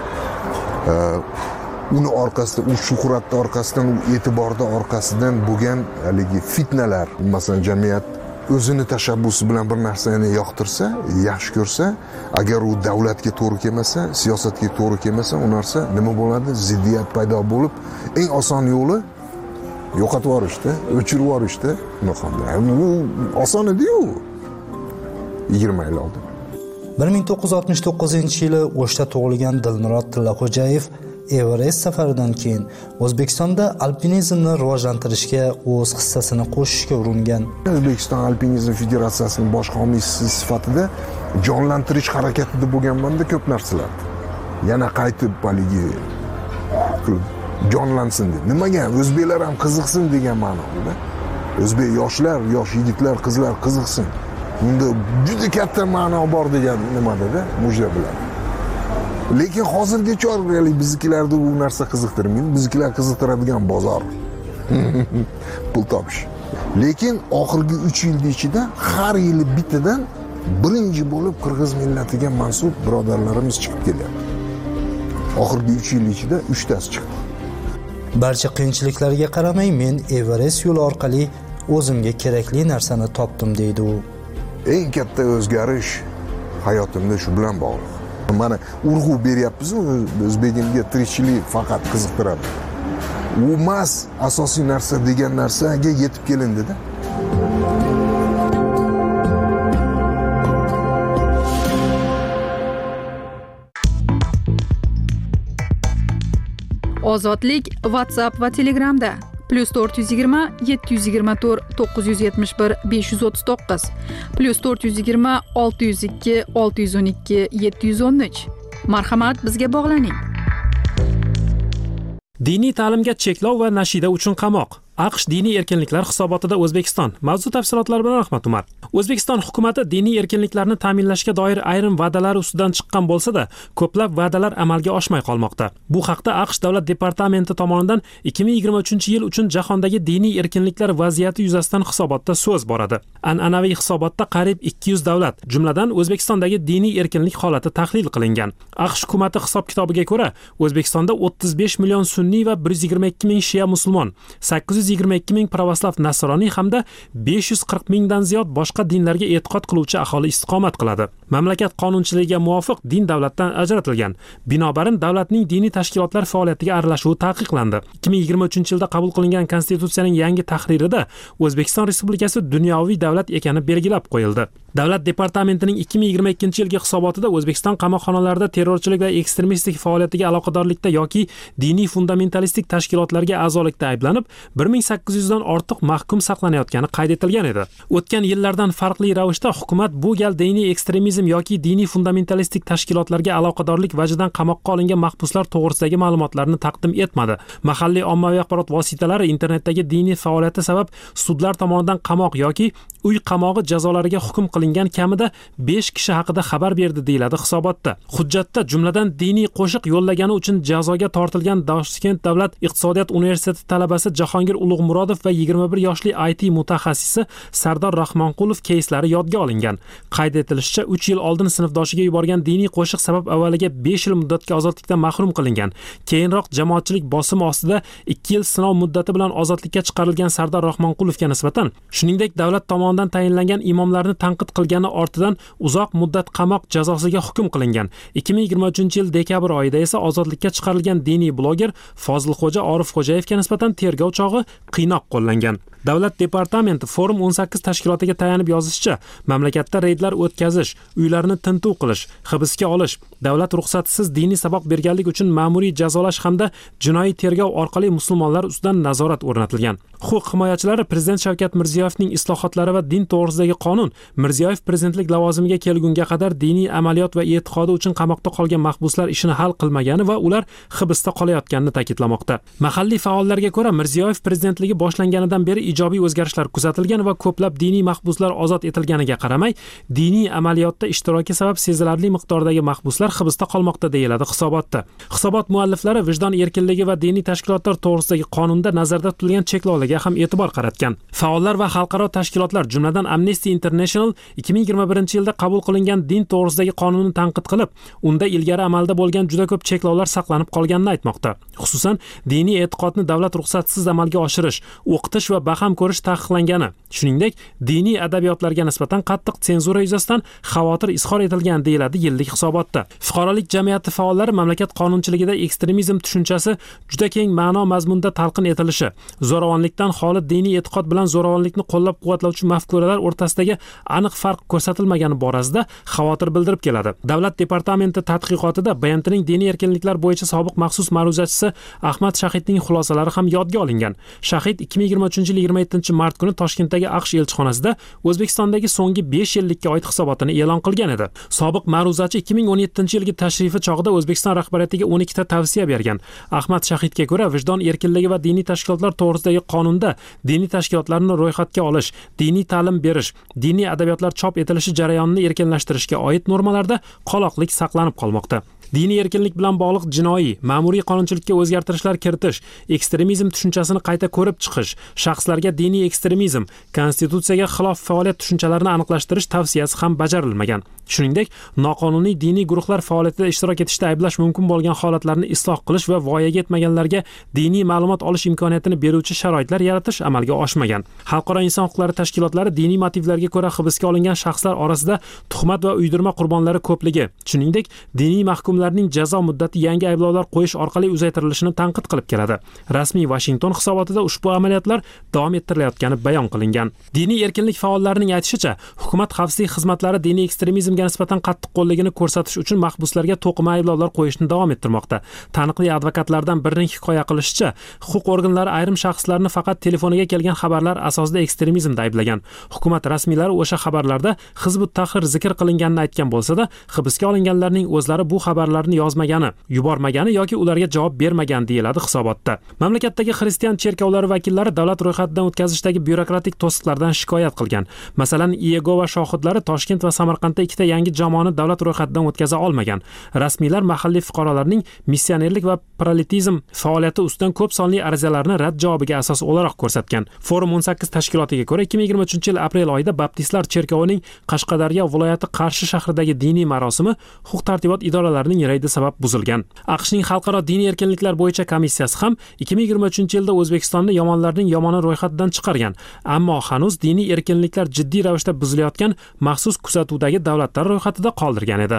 uni orqasidan, u shuhratning orqasidan, u e'tiborning orqasidan bo'lgan haligi fitnalar, masalan jamiyat o'zini tashabbusi bilan bir narsani yoqtirsa, yaxshi ko'rsa, agar u davlatga to'g'ri kelmasa, siyosatga to'g'ri kelmasa, u narsa nima bo'ladi? Ziddiyat paydo bo'lib, eng oson yo'li yo'qotib yuborishda, o'chirib yuborishda. Bu oson edi-yu. yigirma yil oldin. bir ming to'qqiz yuz oltmish to'qqizinchi yili O'shda tug'ilgan Dilmurod Tillaxo'jayev Everest safaridan keyin O'zbekistonda alpinizmni rivojlantirishga o'z hissasini qo'shishga uringan. O'zbekiston Alpinizm Federatsiyasining bosh homiysi sifatida jonlantirish harakatida bo'lganman-da ko'p narsalar. Yana qaytib haligi jonlansin deb. Nimaga? O'zbeklar ham qiziqsin degan ma'noda. O'zbek yoshlar, yosh yigitlar, qizlar qiziqsin. Bunda juda katta ma'no bor degan nimada-da, mujra bilan. Lekin hozirgacha biznikilarda u narsa qiziqtirmaydi. Biznikilar qiziqtiradigan bozor. Pul topish. Lekin oxirgi uch yil ichida har yili bittadan birinchi bo'lib qirg'iz millatiga mansub birodarlarimiz chiqib kelyapti. Oxirgi uch yil ichida uchtasi chiqdi. Barcha qiyinchiliklarga qaramay men Everest yo'li orqali o'zimga kerakli narsani topdim deydi u. Eng katta o'zgarish hayotimda shu bilan bog'liq. Mana urg'u beryapmiz, o'zbegimga tirikchilik faqat qiziqtiradi. U emas asosiy narsa degan narsaga yetib kelindi-da. Ozodlik WhatsApp va Telegramda plus to'rt yuz yigirma yetti yuz yigirma to'rt to'qqiz yuz yetmish bir besh yuz o'ttiz to'qqiz plus to'rt yuz yigirma olti yuz ikki olti yuz o'n ikki yetti yuz o'n uch. Marhamat, bizga bog'laning. Diniy ta'limga cheklov va nashida uchun qamoq. AQSh diniy erkinliklar hisobotida O'zbekiston. Mavzu tafsilotlari bilan Rahmat Umar. O'zbekiston hukumatı diniy erkinliklarni ta'minlashga doir ayrim va'dalar ustidan chiqqan bo'lsa-da, ko'plab va'dalar amalga oshmay qolmoqda. Bu haqda AQSh davlat departamenti tomonidan ikki ming yigirma uchinchi yil uchun jahondagi diniy erkinliklar vaziyati yuzasidan hisobotda so'z boradi. An'anaviy hisobotda qariyb ikki yuz davlat, jumladan O'zbekistondagi diniy erkinlik holati tahlil qilingan. AQSh hukumatı hisob-kitobiga ko'ra, O'zbekistonda o'ttiz besh million sunniy va bir yuz yigirma ikki ming shia musulmon, sakkiz yuz yigirma ikki ming pravoslav nasroniy hamda besh yuz qirq mingdan ziyod boshqa dinlarga e'tiqod qiluvchi aholi istiqomat qiladi. Mamlakat qonunchiligiga muvofiq din davlatdan ajratilgan. Binobarin davlatning diniy tashkilotlar faoliyatiga aralashuvi taqiqlandi. ikki ming yigirma uchinchi yilda qabul qilingan konstitutsiyaning yangi tahririda O'zbekiston Respublikasi dunyoviy davlat ekani belgilab qo'yildi. Davlat departamentining ikki ming yigirma ikkinchi yilgi hisobotida O'zbekiston qamoqxonalarida terrorchilik va ekstremistik faoliyatiga aloqadorlikda yoki diniy fundamentalistik tashkilotlarga a'zolikda ayblanib, bir ming sakkiz yuz dan ortiq mahkum saqlanayotgani qayd etilgan edi. O'tgan yillardan farqli ravishda hukumat bu gal diniy ekstremizm yoki diniy fundamentalistik tashkilotlarga aloqadorlik vajidan qamoqqa olingan mahbuslar to'g'risidagi ma'lumotlarni taqdim etmadi. Mahalliy ommaviy axborot vositalari internetdagi diniy faoliyati sabab sudlar tomonidan qamoq yoki uy qamog'i jazolariga hukm qilingan kamida besh kishi haqida xabar berdi deyiladi hisobotda. Hujjatda jumladan diniy qo'shiq yo'llagani uchun jazoga tortilgan Toshkent davlat iqtisodiyot universiteti talabasi Jahongir Ulug'murodov va yigirma bir yoshli I T mutaxassisi Sardor Rahmonqulov keyslari yodga olingan. Qayd etilishicha, uch yil oldin sinfdoshiga yuborgan diniy qo'shiq sabab avvaliga besh yil muddatga ozodlikdan mahrum qilingan. Keyinroq jamoatchilik bosimi ostida ikki yil sinov muddati bilan ozodlikka chiqarilgan Sardor Rahmonqulovga nisbatan, shuningdek davlat tomonidan tayinlangan imomlarni tanqid qilgani ortidan uzoq muddat qamoq jazosiga hukm qilingan. ikki ming yigirma uchinchi yil dekabr oyida esa ozodlikka chiqarilgan diniy bloger Fozilxo'ja Orifxo'jayevga nisbatan tergov chog'i qiynoq qo'llangan. Davlat departamenti Forum o'n sakkiz tashkilotiga tayanib yozishicha, mamlakatda reydlar o'tkazish, uylarni tintuv qilish, hibsga olish, davlat ruxsatisiz diniy saboq berganlik uchun ma'muriy jazolash hamda jinoiy tergov orqali musulmonlar ustidan nazorat o'rnatilgan. Huquq himoyachilari Prezident Shavkat Mirziyoyevning islohotlari va din to'g'risidagi qonun Mirziyoyev prezidentlik lavozimiga kelgunga qadar diniy amaliyot va e'tiqodi uchun qamoqda qolgan mahbuslar ishini hal qilmagani va ular hibsda qolayotganini ta'kidlamoqda. Mahalliy faollarga ko'ra, Mirziyoyev prezidentligi boshlanganidan beri ijobiy o'zgarishlar kuzatilgan va ko'plab diniy mahbuslar ozod etilganiga qaramay, diniy amaliyotda ishtiroki sabab sezilarli miqdordagi mahbuslar hibsda qolmoqda deyiladi hisobotda. Hisobot mualliflari vijdon erkinligi va diniy tashkilotlar to'g'risidagi qonunda nazarda tutilgan cheklovlarga ham e'tibor qaratgan. Faollar va xalqaro tashkilotlar, jumladan Amnesty International ikki ming yigirma birinchi yilda qabul qilingan din to'g'risidagi qonunni tanqid qilib, unda ilgari amalda bo'lgan juda ko'p cheklovlar saqlanib qolganini aytmoqda. Xususan, diniy e'tiqodni davlat ruxsatisiz amalga oshirish, o'qitish va baham ko'rish taqiqlangani, shuningdek, diniy adabiyotlarga nisbatan qattiq senzura yuzasidan xavotir izhor etilgan deyiladi yillik hisobotda. Fuqarolik jamiyati faollari mamlakat qonunchiligida ekstremizm tushunchasi juda keng ma'no mazmunda talqin etilishi, zo'ravonlikdan xoli diniy e'tiqod bilan zo'ravonlikni qo'llab-quvvatlovchi mafkuralar o'rtasidagi aniq farq ko'rsatilmagani borasida xavotir bildirib keladi. Davlat departamenti tadqiqotida B M Tning diniy erkinliklar bo'yicha sobiq maxsus ma'ruzachisi Ahmad Shahidning xulosalari ham yodga olingan. Shahid ikki ming yigirma uchinchi yil yigirma yettinchi mart kuni Toshkentdagi AQSh elchixonasida O'zbekistondagi so'nggi besh yillikka oid hisobotini e'lon qilgan edi. Sobiq ma'ruzachi ikki ming o'n yettinchi yilgi tashrifi chog'ida O'zbekiston rahbariyatiga o'n ikkita tavsiya bergan. Ahmad Shahidga ko'ra, vijdon erkinligi va diniy tashkilotlar to'g'risidagi qonunda diniy tashkilotlarni ro'yxatga olish, diniy ta'lim berish, diniy adabiyotlar chop etilishi jarayonini erkinlashtirishga oid normalarda qoloqlik saqlanib qolmoqda. Diniy erkinlik bilan bog'liq jinoiy, ma'muriy qonunchilikka o'zgartirishlar kiritish, ekstremizm tushunchasini qayta ko'rib chiqish, shaxslarga diniy ekstremizm, konstitutsiyaga xilof faoliyat tushunchalarini aniqlashtirish tavsiyasi ham bajarilmagan. Shuningdek, noqonuniy diniy guruhlar faoliyatida ishtirok etishda ayblash mumkin bo'lgan holatlarni isloh qilish va voyaga yetmaganlarga diniy ma'lumot olish imkoniyatini beruvchi sharoitlar yaratish amalga oshmagan. Xalqaro inson huquqlari tashkilotlari diniy motivlarga ko'ra hibsga olingan shaxslar orasida tuhmat va uydirma qurbonlari ko'pligi, shuningdek, diniy mahkumlarning jazo muddati yangi ayblovlar qo'yish orqali uzaytirilishini tanqid qilib keladi. Rasmiy Washington hisobotida ushbu amaliyotlar davom ettirilayotgani bayon qilingan. Diniy erkinlik faollarining aytishicha, hukumat xavfsizlik xizmatlari diniy ekstremizm rejimga nisbatan qattiqqo'lligini ko'rsatish uchun mahbuslarga to'qima ayblovlar qo'yishni davom ettirmoqda. Taniqli advokatlardan birining hikoya qilishicha, huquq organlari ayrim shaxslarni faqat telefoniga kelgan xabarlar asosida ekstremizmda ayblagan. Hukumat rasmiylari o'sha xabarlarda Hizbut Tahrir zikr qilinganini aytgan bo'lsa-da, hibsga olinganlarning o'zlari bu xabarlarni yozmagani, yubormagani yoki ularga javob bermagan deyiladi hisobotda. Mamlakatdagi xristian cherkovlari vakillari davlat ro'yxatidan o'tkazishdagi byurokratik to'siqlardan shikoyat qilgan. Masalan, Iyegova shohidlari Toshkent va Samarqandda ikkita yangi jamoani davlat ro'yxatidan o'tkaza olmagan. Rasmiylar mahalliy fuqarolarning missionerlik va proletizm faoliyati ustidan ko'p sonli arizalarni rad javobiga asos o'laroq ko'rsatgan. Forum o'n sakkiz tashkilotiga ko'ra, ikki ming yigirma uchinchi yil aprel oyida Baptistlar cherkovining Qashqadaryo viloyati Qarshi shahridagi diniy marosimi huquq-tartibot idoralarining reydi sabab buzilgan. AQShning xalqaro diniy erkinliklar bo'yicha komissiyasi ham ikki ming yigirma uchinchi yilda O'zbekistonni yomonlarning yomoni ro'yxatidan chiqargan. Ammo hanuz diniy erkinliklar jiddiy ravishda buzilayotgan maxsus kuzatuvdagi davlatlar ro'yxatida qoldirgan edi.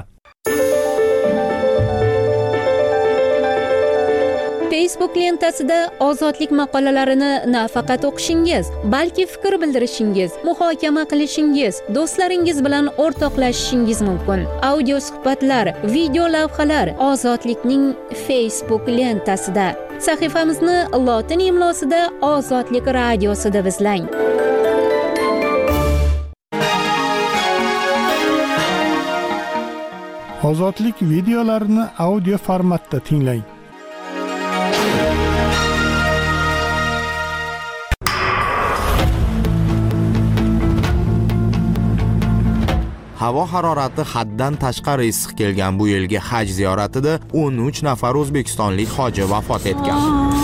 Facebook lentasida ozodlik maqolalarini nafaqat o'qishingiz, balki fikr bildirishingiz, muhokama qilishingiz, do'stlaringiz bilan o'rtoqlashishingiz mumkin. Audio suhbatlar, video lavhalar Ozodlikning Facebook lentasida. Sahifamizni lotin imlosida Ozodlik radiosi deb izlang. Ozodlik videolarini audio formatda tinglang. Havo harorati haddan tashqari issiq kelgan bu yilgi haj ziyoratida o'n uch nafar o'zbekistonlik hoji vafot etgan.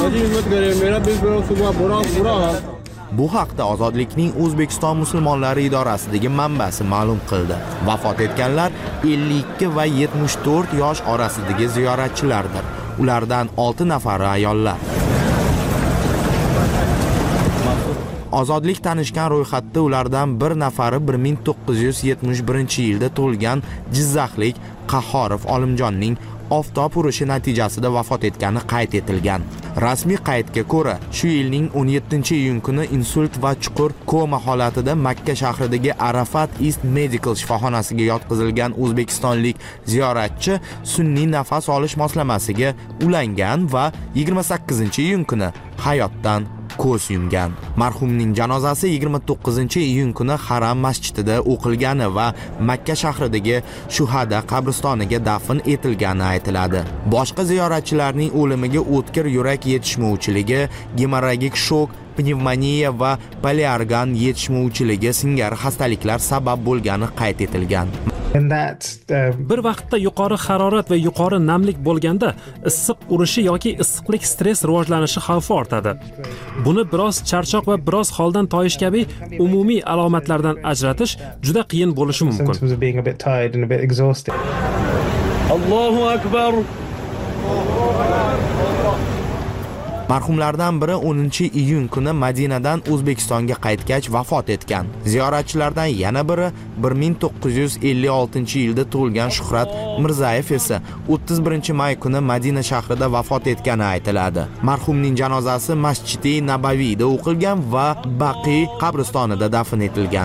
Bu haqda Ozodlikning O'zbekiston musulmonlari idorasidagi manbasi ma'lum qildi. Vafot etganlar ellik ikki va yetmish to'rt yosh orasidagi ziyoratchilardir. Ulardan olti nafari ayollar. Ozodlik tanishgan ro'yxatda ulardan bir nafari bir ming to'qqiz yuz yetmish birinchi yilda tug'ilgan Jizzaxlik Qahhorov Olimjonning oftob urishi natijasida vafot etgani qayd etilgan. Rasmiy qaydga ko'ra, shu yilning o'n yettinchi iyun kuni insult va chuqur koma holatida Makka shahridagi Arafat East Medical shifoxonasiga yotqizilgan o'zbekistonlik ziyoratchi sun'iy nafas olish moslamasiga ulangan va yigirma sakkizinchi iyun kuni hayotdan ko'z yumgan. Marhumning janozasi yigirma to'qqizinchi iyun kuni Haram masjidida o'qilgani va Makka shahridagi Shuhada qabristoniga dafn etilgani aytiladi. Boshqa ziyoratchilarning o'limiga o'tkir yurak yetishmovchiligi, gemorragik shok, pnevmoniya va poliorgan yetishmovchiligi singari xastaliklar sabab bo'lgani qayd etilgan. Bir vaqtda yuqori harorat va yuqori namlik bo'lganda issiq urishi yoki issiqlik stress rivojlanishi xavfi ortadi. Buni biroz charchoq va biroz holdan toyish kabi umumiy alomatlardan ajratish juda qiyin bo'lishi mumkin. Allohu akbar. Marhumlardan biri o'ninchi iyun kuni Madinadan O'zbekistonga qaytgach vafot etgan. Ziyoratchilardan yana biri bir ming to'qqiz yuz ellik oltinchi yilda tug'ilgan Shuhrat Mirzayev esa o'ttiz birinchi may kuni Madina shahrida vafot etgani aytiladi. Marhumning janozasi Masjid-i Nabaviyda o'qilgan va Baqiy qabristonida dafn etilgan.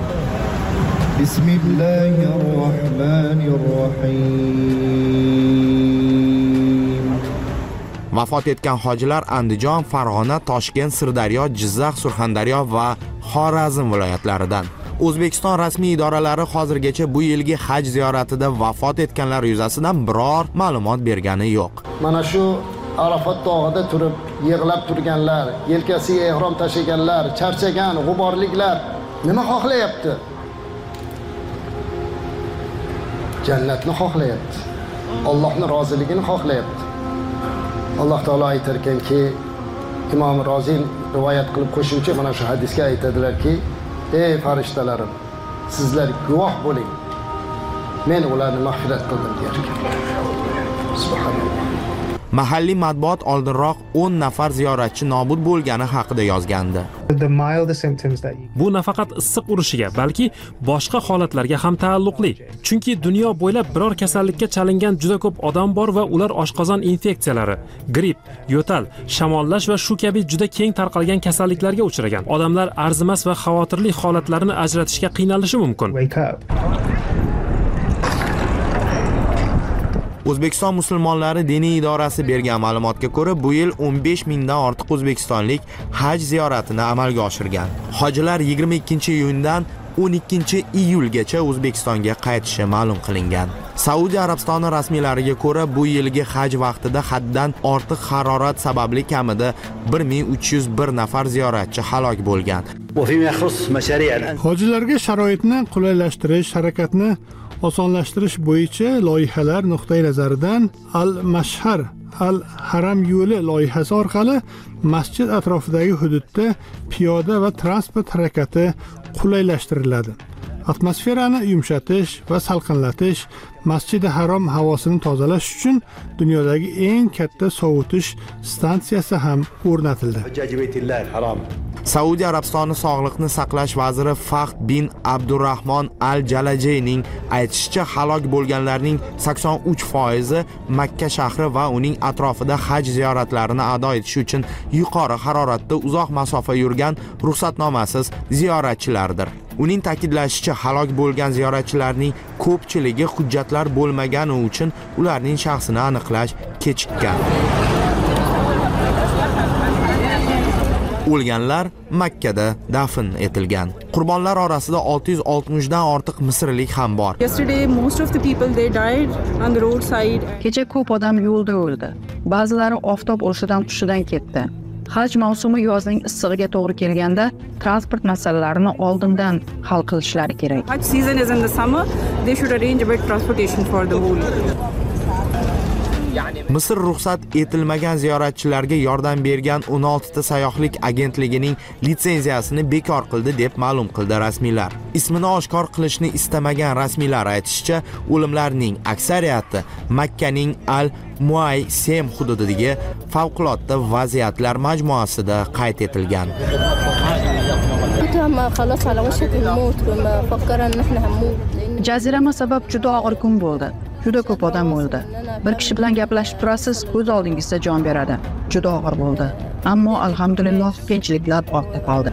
Bismillahirrohmanirrohim. Vafot etgan hojilar Andijon, Farg'ona, Toshkent, Sirdaryo, Jizzax, Surxondaryo va Xorazm viloyatlaridan. O'zbekiston rasmiy idoralari hozirgacha bu yilgi haj ziyoratida vafot etganlar yuzasidan biror ma'lumot bergani yo'q. Mana shu Arafat tog'ida turib yig'lab turganlar, yelkasiga ehrom tashiganlar, charchagan, g'uborliklar nima xohlayapti? Jannatni xohlayapti. Allohning roziligini xohlayapti. Alloh taolo aytar ekanki, Imom Roziy rivoyat qilib qo'shuvchi mana shu hadisga aytadilarki, ey farishtalarim, sizlar guvoh bo'ling. Men ularni mag'firat qildim der ekan. Subhanalloh. Mahalliy matbuot oldinroq o'n nafar ziyoratchi nobud bo'lgani haqida yozgandi. Bu nafaqat issiq urishiga, balki boshqa holatlarga ham taalluqli. Chunki dunyo bo'ylab biror kasallikka chalingan juda ko'p odam bor va ular oshqozon infeksiyalari, gripp, yo'tal, shamollash va shu kabi juda keng tarqalgan kasalliklarga uchragan. Odamlar arzimas va xavotirli holatlarini ajratishga qiynalishi mumkin. O'zbekiston musulmonlari diniy idorasi bergan ma'lumotga ko'ra, bu yil o'n besh mingdan ortiq o'zbekistonlik haj ziyoratini amalga oshirgan. Hojilar yigirma ikkinchi iyundan o'n ikkinchi iyulgacha O'zbekistonga qaytishi ma'lum qilingan. Saudiya Arabistoni rasmiylariga ko'ra, bu yilgi haj vaqtida haddan ortiq harorat sababli kamida bir ming uch yuz bir nafar ziyoratchi halok bo'lgan. Hojilarga sharoitni qulaylashtirish, harakatni osonlashtirish bo'yicha loyihalar nuqtai nazaridan Al-Mashhar Al-Haram yo'li loyihasi orqali masjid atrofidagi hududda piyoda va transport harakati qulaylashtiriladi. Atmosferani yumshatish va salqinlatish, Masjidi Harom havosini tozalash uchun dunyodagi eng katta sovutish stansiyasi ham o'rnatildi. Saudiya Arabistoni Sog'liqni saqlash vaziri Fahd bin Abdurrahmon Al-Jalajeyning aytishicha, halok bo'lganlarning sakson uch foizi Makka shahri va uning atrofida haj ziyoratlarini ado etish uchun yuqori haroratda uzoq masofa yurgan ruxsatnomasiz ziyoratchilardir. Uning ta'kidlashicha, halok bo'lgan ziyoratchilarning ko'pchiligi hujjatlar bo'lmagani uchun ularning shaxsini aniqlash kechikkan. O'lganlar Makkada dafn etilgan. Qurbonlar orasida olti yuz oltmish dan ortiq misrlik ham bor. Kecha ko'p odam yo'lda o'ldi. Ba'zilari oftob urishidan tushidan ketdi. Haj mavsumi yozning issig'iga to'g'ri kelganda transport masalalarini oldindan hal qilishlari kerak. Haj season is in the summer, they should arrange a bit transportation for the whole. Misr ruxsat etilmagan ziyoratchilarga yordam bergan o'n olti ta sayyohlik agentligining litsenziyasini bekor qildi deb ma'lum qildi rasmiylar. Ismini oshkor qilishni istamagan rasmiylar aytishicha, o'limlarning aksariyati Makkaning Al-Muaysem hududidagi favqulodda vaziyatlar majmuasida qayd etilgan. Jazirama sabab juda og'ir kun bo'ldi. Juda ko'p odam o'ldi. Bir kishi bilan gaplashib turasiz, ko'z oldingizda jon beradi. Juda og'ir bo'ldi. Ammo alhamdulillah qiyinchiliklar ortda qoldi.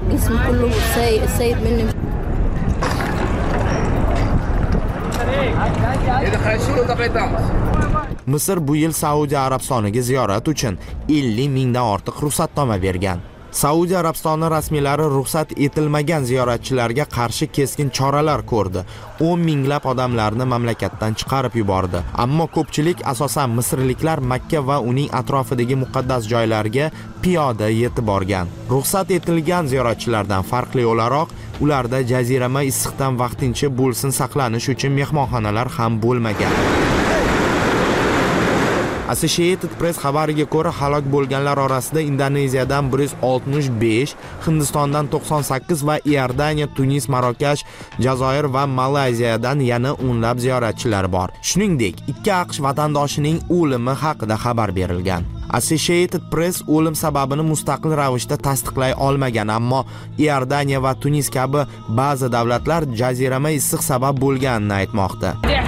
Misr bu yil Saudiya Arabistoniga ziyorat uchun ellik mingdan ortiq ruxsatnoma bergan. Saudiya Arabistoni rasmiylari ruxsat etilmagan ziyoratchilarga qarshi keskin choralar ko'rdi. o'n minglab odamlarni mamlakatdan chiqarib yubordi. Ammo ko'pchilik, asosan misrliklar, Makka va uning atrofidagi muqaddas joylarga piyoda yetib borgan. Ruxsat etilgan ziyoratchilardan farqli o'laroq, ularda jazirama issiqdan vaqtincha bo'lsin saqlanish uchun mehmonxonalar ham bo'lmagan. Associated Press xabariga ko'ra, halok bo'lganlar orasida Indoneziyadan bir yuz oltmish besh, Hindistondan to'qson sakkiz va Iordaniya, Tunis, Marokash, Jazoir va Malayziyadan yana o'nlab ziyoratchilar bor. Shuningdek, ikki AQSh vatandoshining o'limi haqida xabar berilgan. Associated Press o'lim sababini mustaqil ravishda tasdiqlay olmagan, ammo Iordaniya va Tunis kabi ba'zi davlatlar jazirama issiq sabab bo'lganini aytmoqda.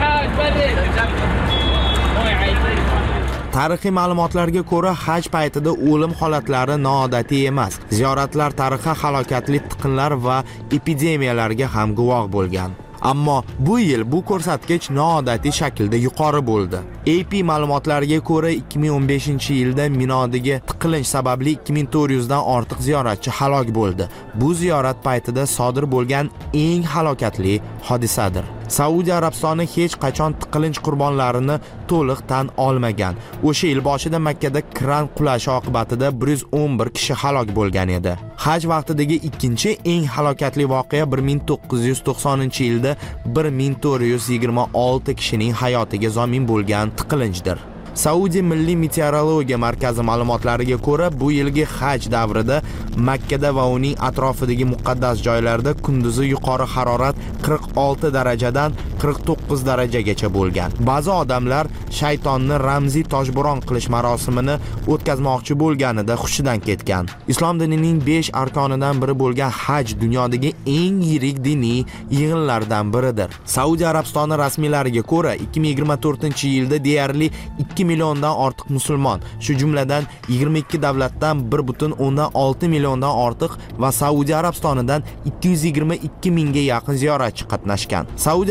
Tarixiy ma'lumotlarga ko'ra, haj paytida o'lim holatlari noodatiy emas. Ziyoratlar tarixi halokatli tiqinlar va epidemiyalarga ham guvoh bo'lgan. Ammo bu yil bu ko'rsatkich noodatiy shaklda yuqori bo'ldi. A P ma'lumotlariga ko'ra, ikki ming o'n beshinchi yilda Minodagi tiqilinch sababli ikki ming to'rt yuz dan ortiq ziyoratchi halok bo'ldi. Bu ziyorat paytida sodir bo'lgan eng halokatli hodisadir. Saudiya Arabistoni hech qachon tiqilinch qurbonlarini to'liq tan olmagan. O'sha yil boshida Makkada kran qulashi oqibatida bir yuz o'n bir kishi halok bo'lgan edi. Haj vaqtidagi ikkinchi eng halokatli voqea bir ming to'qqiz yuz to'qsoninchi yilda bir ming to'rt yuz yigirma olti kishining hayotiga zomin bo'lgan tiqilinchdir. Saudiya Milliy meteorologiya markazi ma'lumotlariga ko'ra, bu yilgi haj davrida Makkada va uning atrofidagi muqaddas joylarda kunduzi yuqori harorat qirq olti darajadan qirq to'qqiz darajagacha bo'lgan. Ba'zi odamlar shaytonni ramziy toshbo'ron qilish marosimini o'tkazmoqchi bo'lganida hushidan ketgan. Islom dinining besh arkonidan biri bo'lgan haj dunyodagi eng yirik diniy yig'inlardan biridir. Saudiya Arabistoni rasmiylariga ko'ra, ikki ming yigirma to'rtinchi yilda deyarli ikki milliondan ortiq musulmon, shu jumladan yigirma ikki davlatdan bir butun o'ndan olti milliondan ortiq va Saudiya Arabistonidan ikki yuz yigirma ikki mingga yaqin ziyoratchi qatnashgan. Saudiya Arabistoni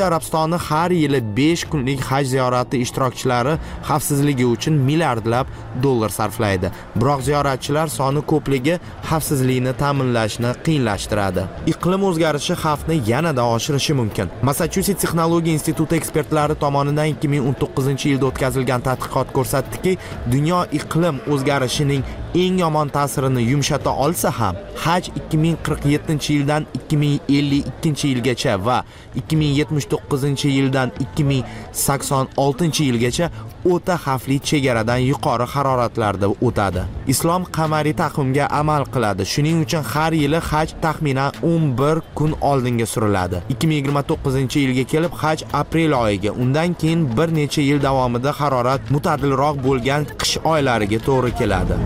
soni har yili besh kunlik haj ziyorati ishtirokchilari xavfsizligi uchun milliardlab dollar sarflaydi. Biroq ziyoratchilar soni ko'pligi xavfsizlikni ta'minlashni qiyinlashtiradi. Iqlim o'zgarishi xavfni yanada oshirishi mumkin. Massachusets texnologiya instituti ekspertlari tomonidan ikki ming o'n to'qqizinchi yilda o'tkazilgan tadqiqot ko'rsatdiki, dunyo iqlim o'zgarishining eng yomon ta'sirini yumshata olsa ham, haj ikki ming qirq yettinchi yildan ikki ming ellik ikkinchi yilgacha va ikki ming yetmish to'qqizinchi yildan ikki ming sakson oltinchi yilgacha o'ta xavfli chegaradan yuqori haroratlarda o'tadi. Islom qamariy taqvimga amal qiladi. Shuning uchun har yili haj taxminan o'n bir kun oldinga suriladi. ikki ming yigirma to'qqizinchi yilga kelib haj aprel oyiga, undan keyin bir necha yil davomida harorat mutadilroq bo'lgan qish oylariga to'g'ri keladi.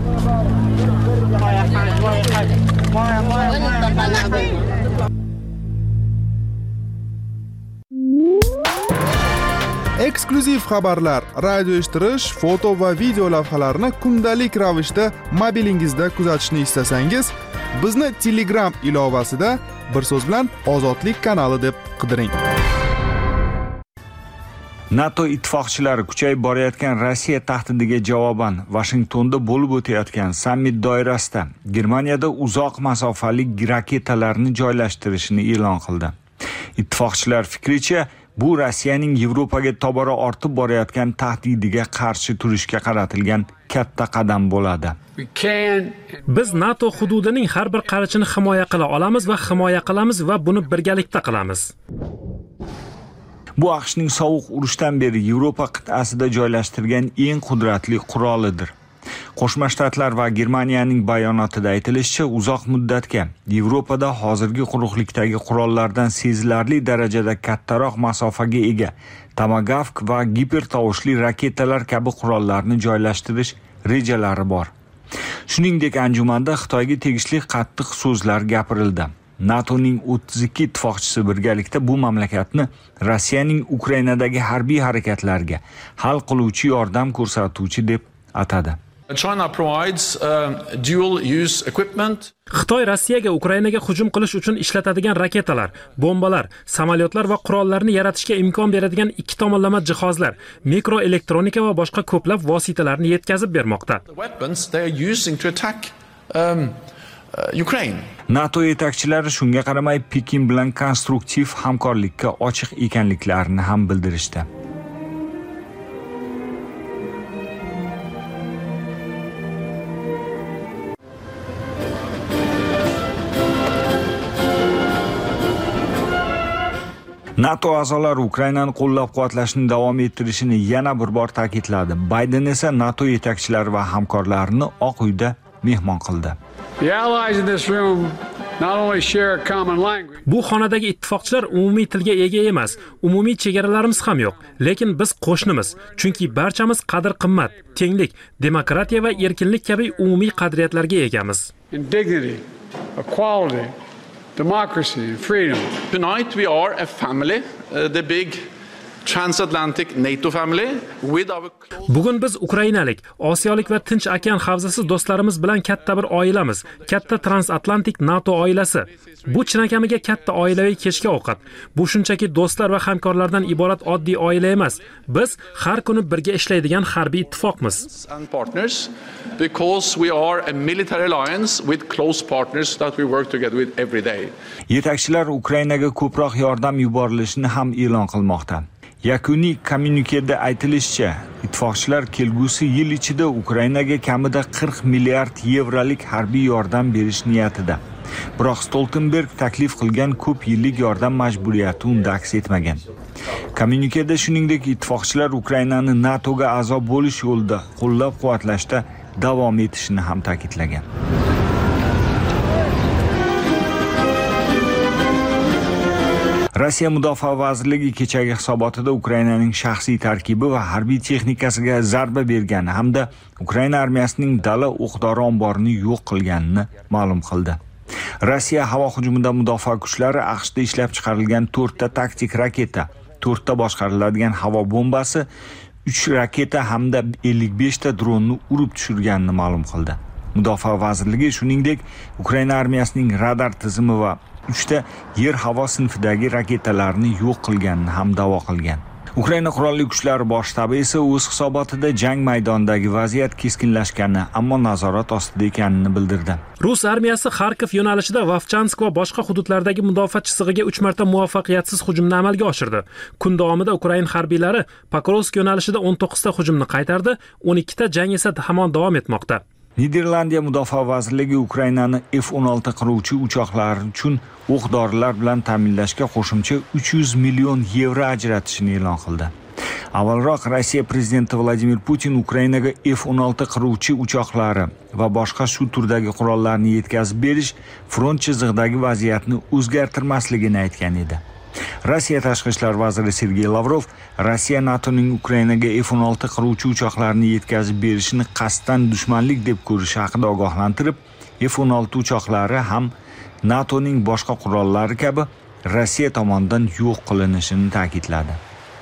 Eksklyuziv xabarlar, radio eshittirish, foto va video lavhalarni kundalik ravishda mobilingizda kuzatishni istasangiz, bizni Telegram ilovasida bir so'z bilan Ozodlik kanali deb qidiring. NATO ittifoqchilari kuchayib borayotgan Rossiya tahdidiga javoban Washingtonda bo'lib o'tayotgan sammit doirasida Germaniyada uzoq masofali raketalarni joylashtirishini e'lon qildi. Ittifoqchilar fikricha, bu Rossiyaning Yevropaga tobora ortib borayotgan tahdidiga qarshi turishga qaratilgan katta qadam bo'ladi. Biz NATO hududining har bir qarichini himoya qila olamiz va himoya qilamiz va buni birgalikda qilamiz. Bu AQShning sovuq urushdan beri Yevropa qit'asida joylashtirgan eng qudratli qurolidir. Qo'shma Shtatlar va Germaniyaning bayonotida aytilishicha, uzoq muddatga Yevropada hozirgi quruqlikdagi qurollardan sezilarli darajada kattaroq masofaga ega Tomahawk va gipertovushli raketalar kabi qurollarni joylashtirish rejalari bor. Shuningdek, anjumanda Xitoyga tegishli qattiq so'zlar gapirildi. NATOning o'ttiz ikki ittifoqchisi birgalikda bu mamlakatni Rossiyaning Ukrainadagi harbiy harakatlarga hal qiluvchi yordam ko'rsatuvchi deb atadi. China provides uh, dual use equipment. Xitoy Rossiyaga Ukrainaga hujum qilish uchun ishlatadigan raketalar, bombalar, samolyotlar va qurollarni yaratishga imkon beradigan ikki tomonlama jihozlar, mikroelektronika va boshqa ko'plab vositalarni yetkazib bermoqda. Weapons they are using to attack um, uh, Ukraine. NATO yetakchilari shunga qaramay Pekin bilan konstruktiv hamkorlikka ochiq ekanliklarini ham bildirishdi. NATO a'zolari Ukrainani qo'llab-quvvatlashni davom ettirishini yana bir bor ta'kidladi. Bayden esa NATO yetakchilari va hamkorlarini Oq uyda mehmon qildi. Bu xonadagi ittifoqchilar umumiy tilga ega emas, umumiy chegaralarimiz ham yo'q, lekin biz qo'shnimiz, chunki barchamiz qadr-qimmat, tenglik, demokratiya va erkinlik kabi umumiy qadriyatlarga egamiz. Democracy and freedom. Tonight we are a family, uh, the big transatlantic NATO family with our Bugun biz Ukrainalik, Osiyolik va Tinch okean havzasi do'stlarimiz bilan katta bir oilamiz, katta transatlantik NATO oilasi. Bu chinakamiga katta oilaviy kechki ovqat. Bu shunchaki do'stlar va hamkorlardan iborat oddiy oila emas. Biz har kuni birga ishlaydigan harbiy ittifoqmiz. And partners because we are a military alliance with close partners that we work together with every day. Yetakchilar Ukrainaga ko'proq yordam yuborilishini ham e'lon qilmoqda. Yakuniy kommunikeda aytilishicha, ittifoqchilar kelgusi yil ichida Ukrainaga kamida qirq milliard yevrolik harbiy yordam berish niyatida. Biroq Stoltenberg taklif qilgan ko'p yillik yordam majburiyati unda aks etmagan. Kommunikeda shuningdek ittifoqchilar Ukrainani NATOga a'zo bo'lish yo'lida qo'llab-quvvatlashda davom etishini ham ta'kidlagan. Rossiya Mudofaa vazirligi kechagi hisobotida Ukrainaning shaxsiy tarkibi va harbiy texnikasiga zarba bergani hamda Ukraina armiyasining dala o'q-dori omborini yo'q qilganini ma'lum qildi. Rossiya havo hujumida mudofaa kuchlari AQShda ishlab chiqarilgan to'rtta taktik raketa, to'rtta boshqariladigan havo bombasi, uch raketa hamda ellik besh ta dronni urib tushirganini ma'lum qildi. Mudofaa vazirligi shuningdek Ukraina armiyasining radar tizimi va uchta yer-havo sinfidagi raketalarni yo'q qilganini ham da'vo qilgan. Ukraina qurolli kuchlari bosh shtabi esa o'z hisobotida jang maydonidagi vaziyat keskinlashganini, ammo nazorat ostida ekanini bildirdi. Rus armiyasi Xarkov yo'nalishida Vovchansk va boshqa hududlardagi mudofaa chizig'iga uch marta muvaffaqiyatsiz hujumni amalga oshirdi. Kun davomida Ukraina harbiylari Pokrovsk yo'nalishida o'n to'qqizta hujumni qaytardi, o'n ikkita jang esa hamon davom etmoqda. Niderlandiya mudofaa vazirligi Ukrainani F o'n olti qiruvchi uchoqlar uchun o'q-dorilar bilan ta'minlashga qo'shimcha uch yuz million yevro ajratishini e'lon qildi. Avvalroq Rossiya prezidenti Vladimir Putin Ukrainaga F o'n olti qiruvchi uchoqlari va boshqa shu turdagi qurollarni yetkazib berish front chizig'idagi vaziyatni o'zgartirmasligini aytgan edi. Rossiya tashqi ishlar vaziri Sergey Lavrov Rossiya NATOning Ukrainaga F o'n olti qiruvchi uchoqlarni yetkazib berishini qasddan dushmanlik deb ko'rishi haqida ogohlantirib, F o'n olti uchoqlari ham NATOning boshqa qurollari kabi Rossiya tomonidan yo'q qilinishini ta'kidladi.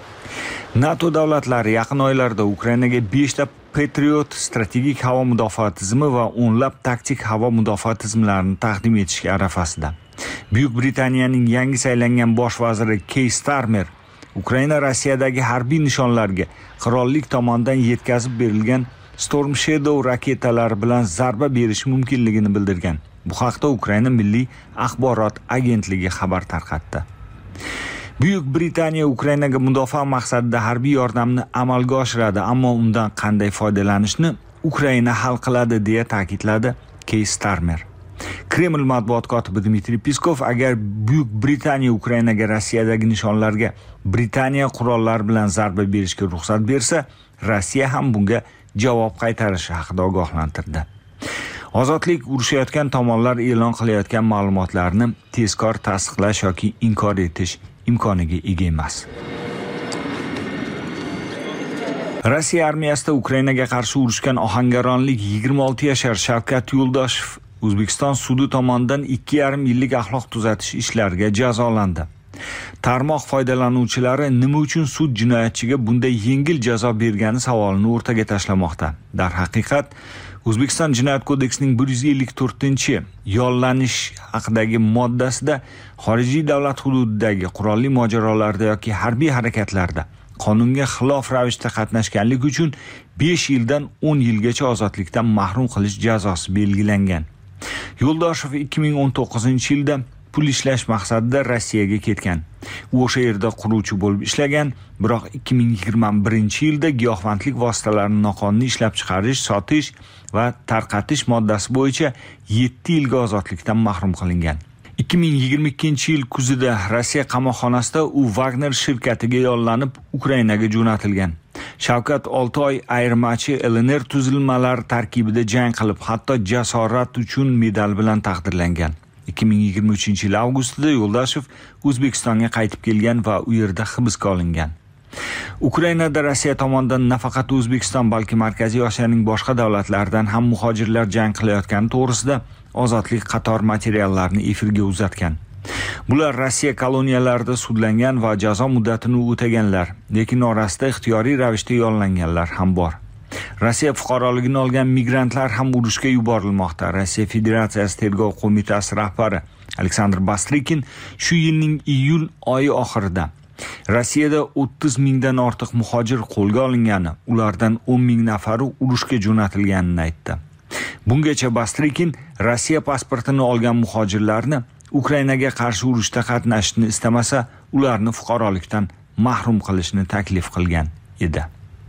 NATO davlatlari yaqin oylarda Ukrainaga beshta Patriot strategik havo mudofaa tizimi va o'nlab taktik havo mudofaa tizimlarini taqdim etishga arafasida. Buyuk Britaniyaning yangi saylangan bosh vaziri Keir Starmer Ukraina Rossiyadagi harbiy nishonlarga qirollik tomonidan yetkazib berilgan Storm Shadow raketalari bilan zarba berish mumkinligini bildirgan. Bu haqda Ukraina Milliy axborot agentligi xabar tarqatdi. Buyuk Britaniya Ukrainaga mudofaa maqsadida harbiy yordamni amalga oshiradi, ammo undan qanday foydalanishni Ukraina hal qiladi deya ta'kidladi Keir Starmer. Kreml matbuot kotibi Dmitriy Peskov agar Buyuk Britaniya Ukrainaga Rossiyadagi nishonlarga Britaniya qurollari bilan zarba berishga ruxsat bersa, Rossiya ham bunga javob qaytarishi haqida ogohlantirdi. Ozodlik urushayotgan tomonlar e'lon qilayotgan ma'lumotlarni tezkor tasdiqlash yoki inkor etish imkoniga ega emas. Rossiya armiyasida Ukrainaga qarshi urushgan ohangaronlik yigirma olti yashar Shavkat Yo'ldoshev O'zbekiston sudi tomonidan ikki yarim yillik axloq tuzatish ishlariga jazolandi. Tarmoq foydalanuvchilari nima uchun sud jinoyatchiga bunday yengil jazo bergani savolini o'rtaga tashlamoqda. Darhaqiqat, O'zbekiston Jinoyat kodeksining bir yuz ellik to'rtinchi yollanish haqidagi moddasida xorijiy davlat hududidagi qurolli mojarolarda yoki harbiy harakatlarda qonunga xilof ravishda qatnashganlik uchun besh yildan o'n yilgacha ozodlikdan mahrum qilish jazosi belgilangan. Yo'ldoshev ikki ming o'n to'qqizinchi yilda pul ishlash maqsadida Rossiyaga ketgan. U o'sha yerda quruvchi bo'lib ishlagan, biroq ikki ming yigirma birinchi yilda giyohvandlik vositalarini noqonuniy ishlab chiqarish, sotish va tarqatish moddasi bo'yicha yetti yilga ozodlikdan mahrum qilingan. ikki ming yigirma ikkinchi yil kuzida Rossiya qamoqxonasida u Wagner shirkatiga yollanib Ukrainaga jo'natilgan. Shavkat olti oy ayirmachi L N R tuzilmalari tarkibida jang qilib, hatto jasorat uchun medal bilan taqdirlangan. ikki ming yigirma uchinchi yil avgustida Yo'ldoshev O'zbekistonga qaytib kelgan va u yerda hibsga olingan. Ukrainada Rossiya tomonidan nafaqat O'zbekiston, balki Markaziy Osiyoning boshqa davlatlaridan ham muhojirlar jang qilayotgani to'g'risida ozodlik qator materiallarni efirga uzatgan. Bular Rossiya koloniyalarida sudlangan va jazo muddatini o'taganlar, lekin orasida ixtiyoriy ravishda yollanganlar ham bor. Rossiya fuqaroligini olgan migrantlar ham urushga yuborilmoqda. Rossiya Federatsiyasi tergov qo'mitasi rahbari Aleksandr Bastrikin shu yilning iyul oyi oxirida Rossiyada o'ttiz mingdan ortiq muhojir qo'lga olingani, ulardan o'n ming nafari urushga jo'natilganini aytdi. Bungacha Bastrikin Rossiya pasportini olgan muhojirlarni Ukrainaga qarshi urushda qatnashishni istamasa, ularni fuqarolikdan mahrum qilishni taklif qilgan edi.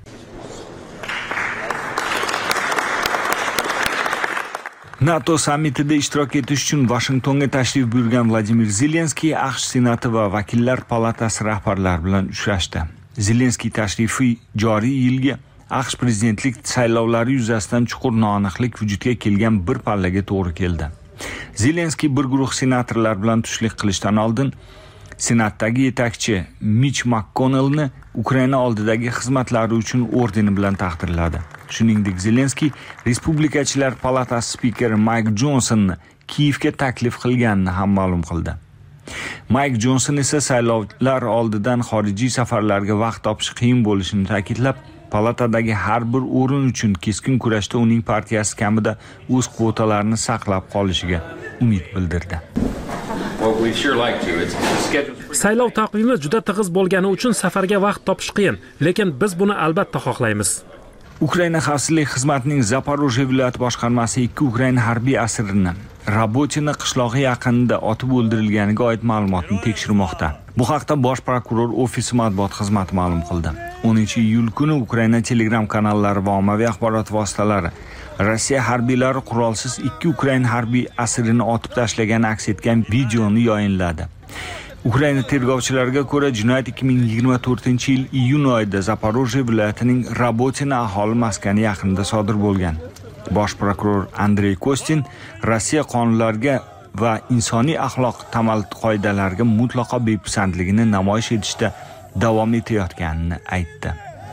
NATO sammitida ishtirok etish uchun Washingtonga tashrif buyurgan Vladimir Zelenskiy AQSh Senati va Vakillar palatasi rahbarlari bilan uchrashdi. Zelenskiy tashrifi joriy yilgi AQSh prezidentlik saylovlari yuzasidan chuqur noaniqlik vujudga kelgan bir pallaga to'g'ri keldi. Zelenskiy bir guruh senatorlar bilan tushlik qilishdan oldin Senatdagi yetakchi Mitch McConnellni Ukraina oldidagi xizmatlari uchun ordeni bilan taqdirladi. Shuningdek, Zelenskiy Respublikachilar palatasi spikeri Mike Johnsonni Kiyevga taklif qilganini ham ma'lum qildi. Mike Johnson esa saylovlar oldidan xorijiy safarlarga vaqt topish qiyin bo'lishini ta'kidlab, palatadagi har bir o'rin uchun keskin kurashda uning partiyasi kamida o'z kvotalarini saqlab qolishiga umid bildirdi. Saylov taqvimi juda tig'iz bo'lgani uchun safarga vaqt topish qiyin, lekin biz buni albatta xohlaymiz. Ukraina xavfsizlik xizmatining Zaporojye viloyati boshqarmasi ikki Ukraina harbiy asirini Rabotina qishlog'i yaqinida otib o'ldirilganiga oid ma'lumotni tekshirmoqda. Bu haqda bosh prokuror ofisi matbuot xizmati ma'lum qildi. o'ninchi iyul kuni Ukraina Telegram kanallari va ommaviy axborot vositalari Rossiya harbiylari qurolsiz ikki Ukraina harbiy asirini otib tashlagani aks etgan videoni yayinladi. Ukraina tergovchilariga ko'ra, jinoyat ikki ming yigirma to'rtinchi yil iyun oyida Zaporojye viloyatining Rabotina aholi maskani yaqinida sodir bo'lgan. Bosh prokuror Andrey Kostin Rossiya qonunlariga va insoniy axloq tamal qoidalariga mutlaqo bepisandligini namoyish etishda davom etayotganini aytdi.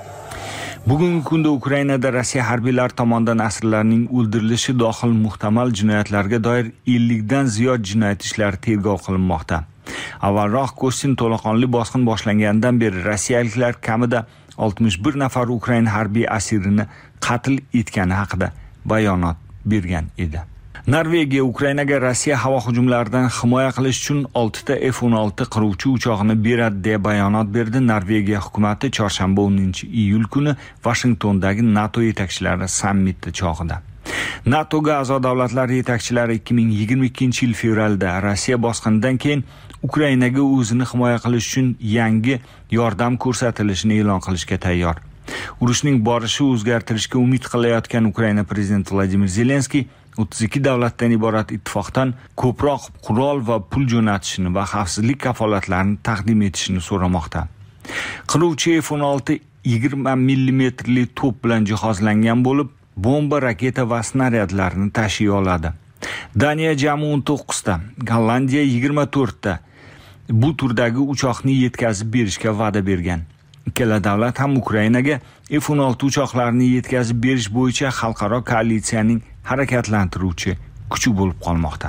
Bugungi kunda Ukrainada Rossiya harbiylari tomonidan asirlarning o'ldirilishi dohil muhtamal jinoyatlarga doir ellikdan ziyod jinoyat ishlari tergov qilinmoqda. Avvalroq Kostin to'laqonli bosqin boshlanganidan beri rossiyaliklar kamida oltmish bir nafar Ukraina harbiy asirini qatl etgani haqida bayonot bergan edi. Norvegiya Ukrainaga Rossiya havo hujumlaridan himoya qilish uchun oltita F o'n olti qiruvchi uchoqni beradi deb bayonot berdi. Norvegiya hukumatı chorshanba o'ninchi iyul kuni Washingtondagi NATO yetakchilari sammiti chog'ida. NATOga a'zo davlatlar yetakchilari ikki ming yigirma ikkinchi yil fevralda Rossiya bosqinidan keyin Ukrainaga o'zini himoya qilish uchun yangi yordam ko'rsatilishini e'lon qilishga tayyor. Urushning borishi o'zgartirishga umid qilayotgan Ukraina prezidenti Vladimir Zelenskiy o'ttiz ikki davlatdan iborat ittifoqdan ko'proq qurol va pul jo'natishini va xavfsizlik kafolatlarini taqdim etishini so'ramoqda. Qiruvchi F o'n olti yigirma millimetrli to'p bilan jihozlangan bo'lib, bomba, raketa va snaryadlarni tashiy oladi. Daniya jami o'n to'qqizta, Gollandiya yigirma to'rtta bu turdagi uchoqni yetkazib berishga va'da bergan. Ikkala davlat ham Ukrainaga F o'n olti uchoqlarini yetkazib berish bo'yicha xalqaro koalitsiyaning harakatlantiruvchi kuchi bo'lib qolmoqda.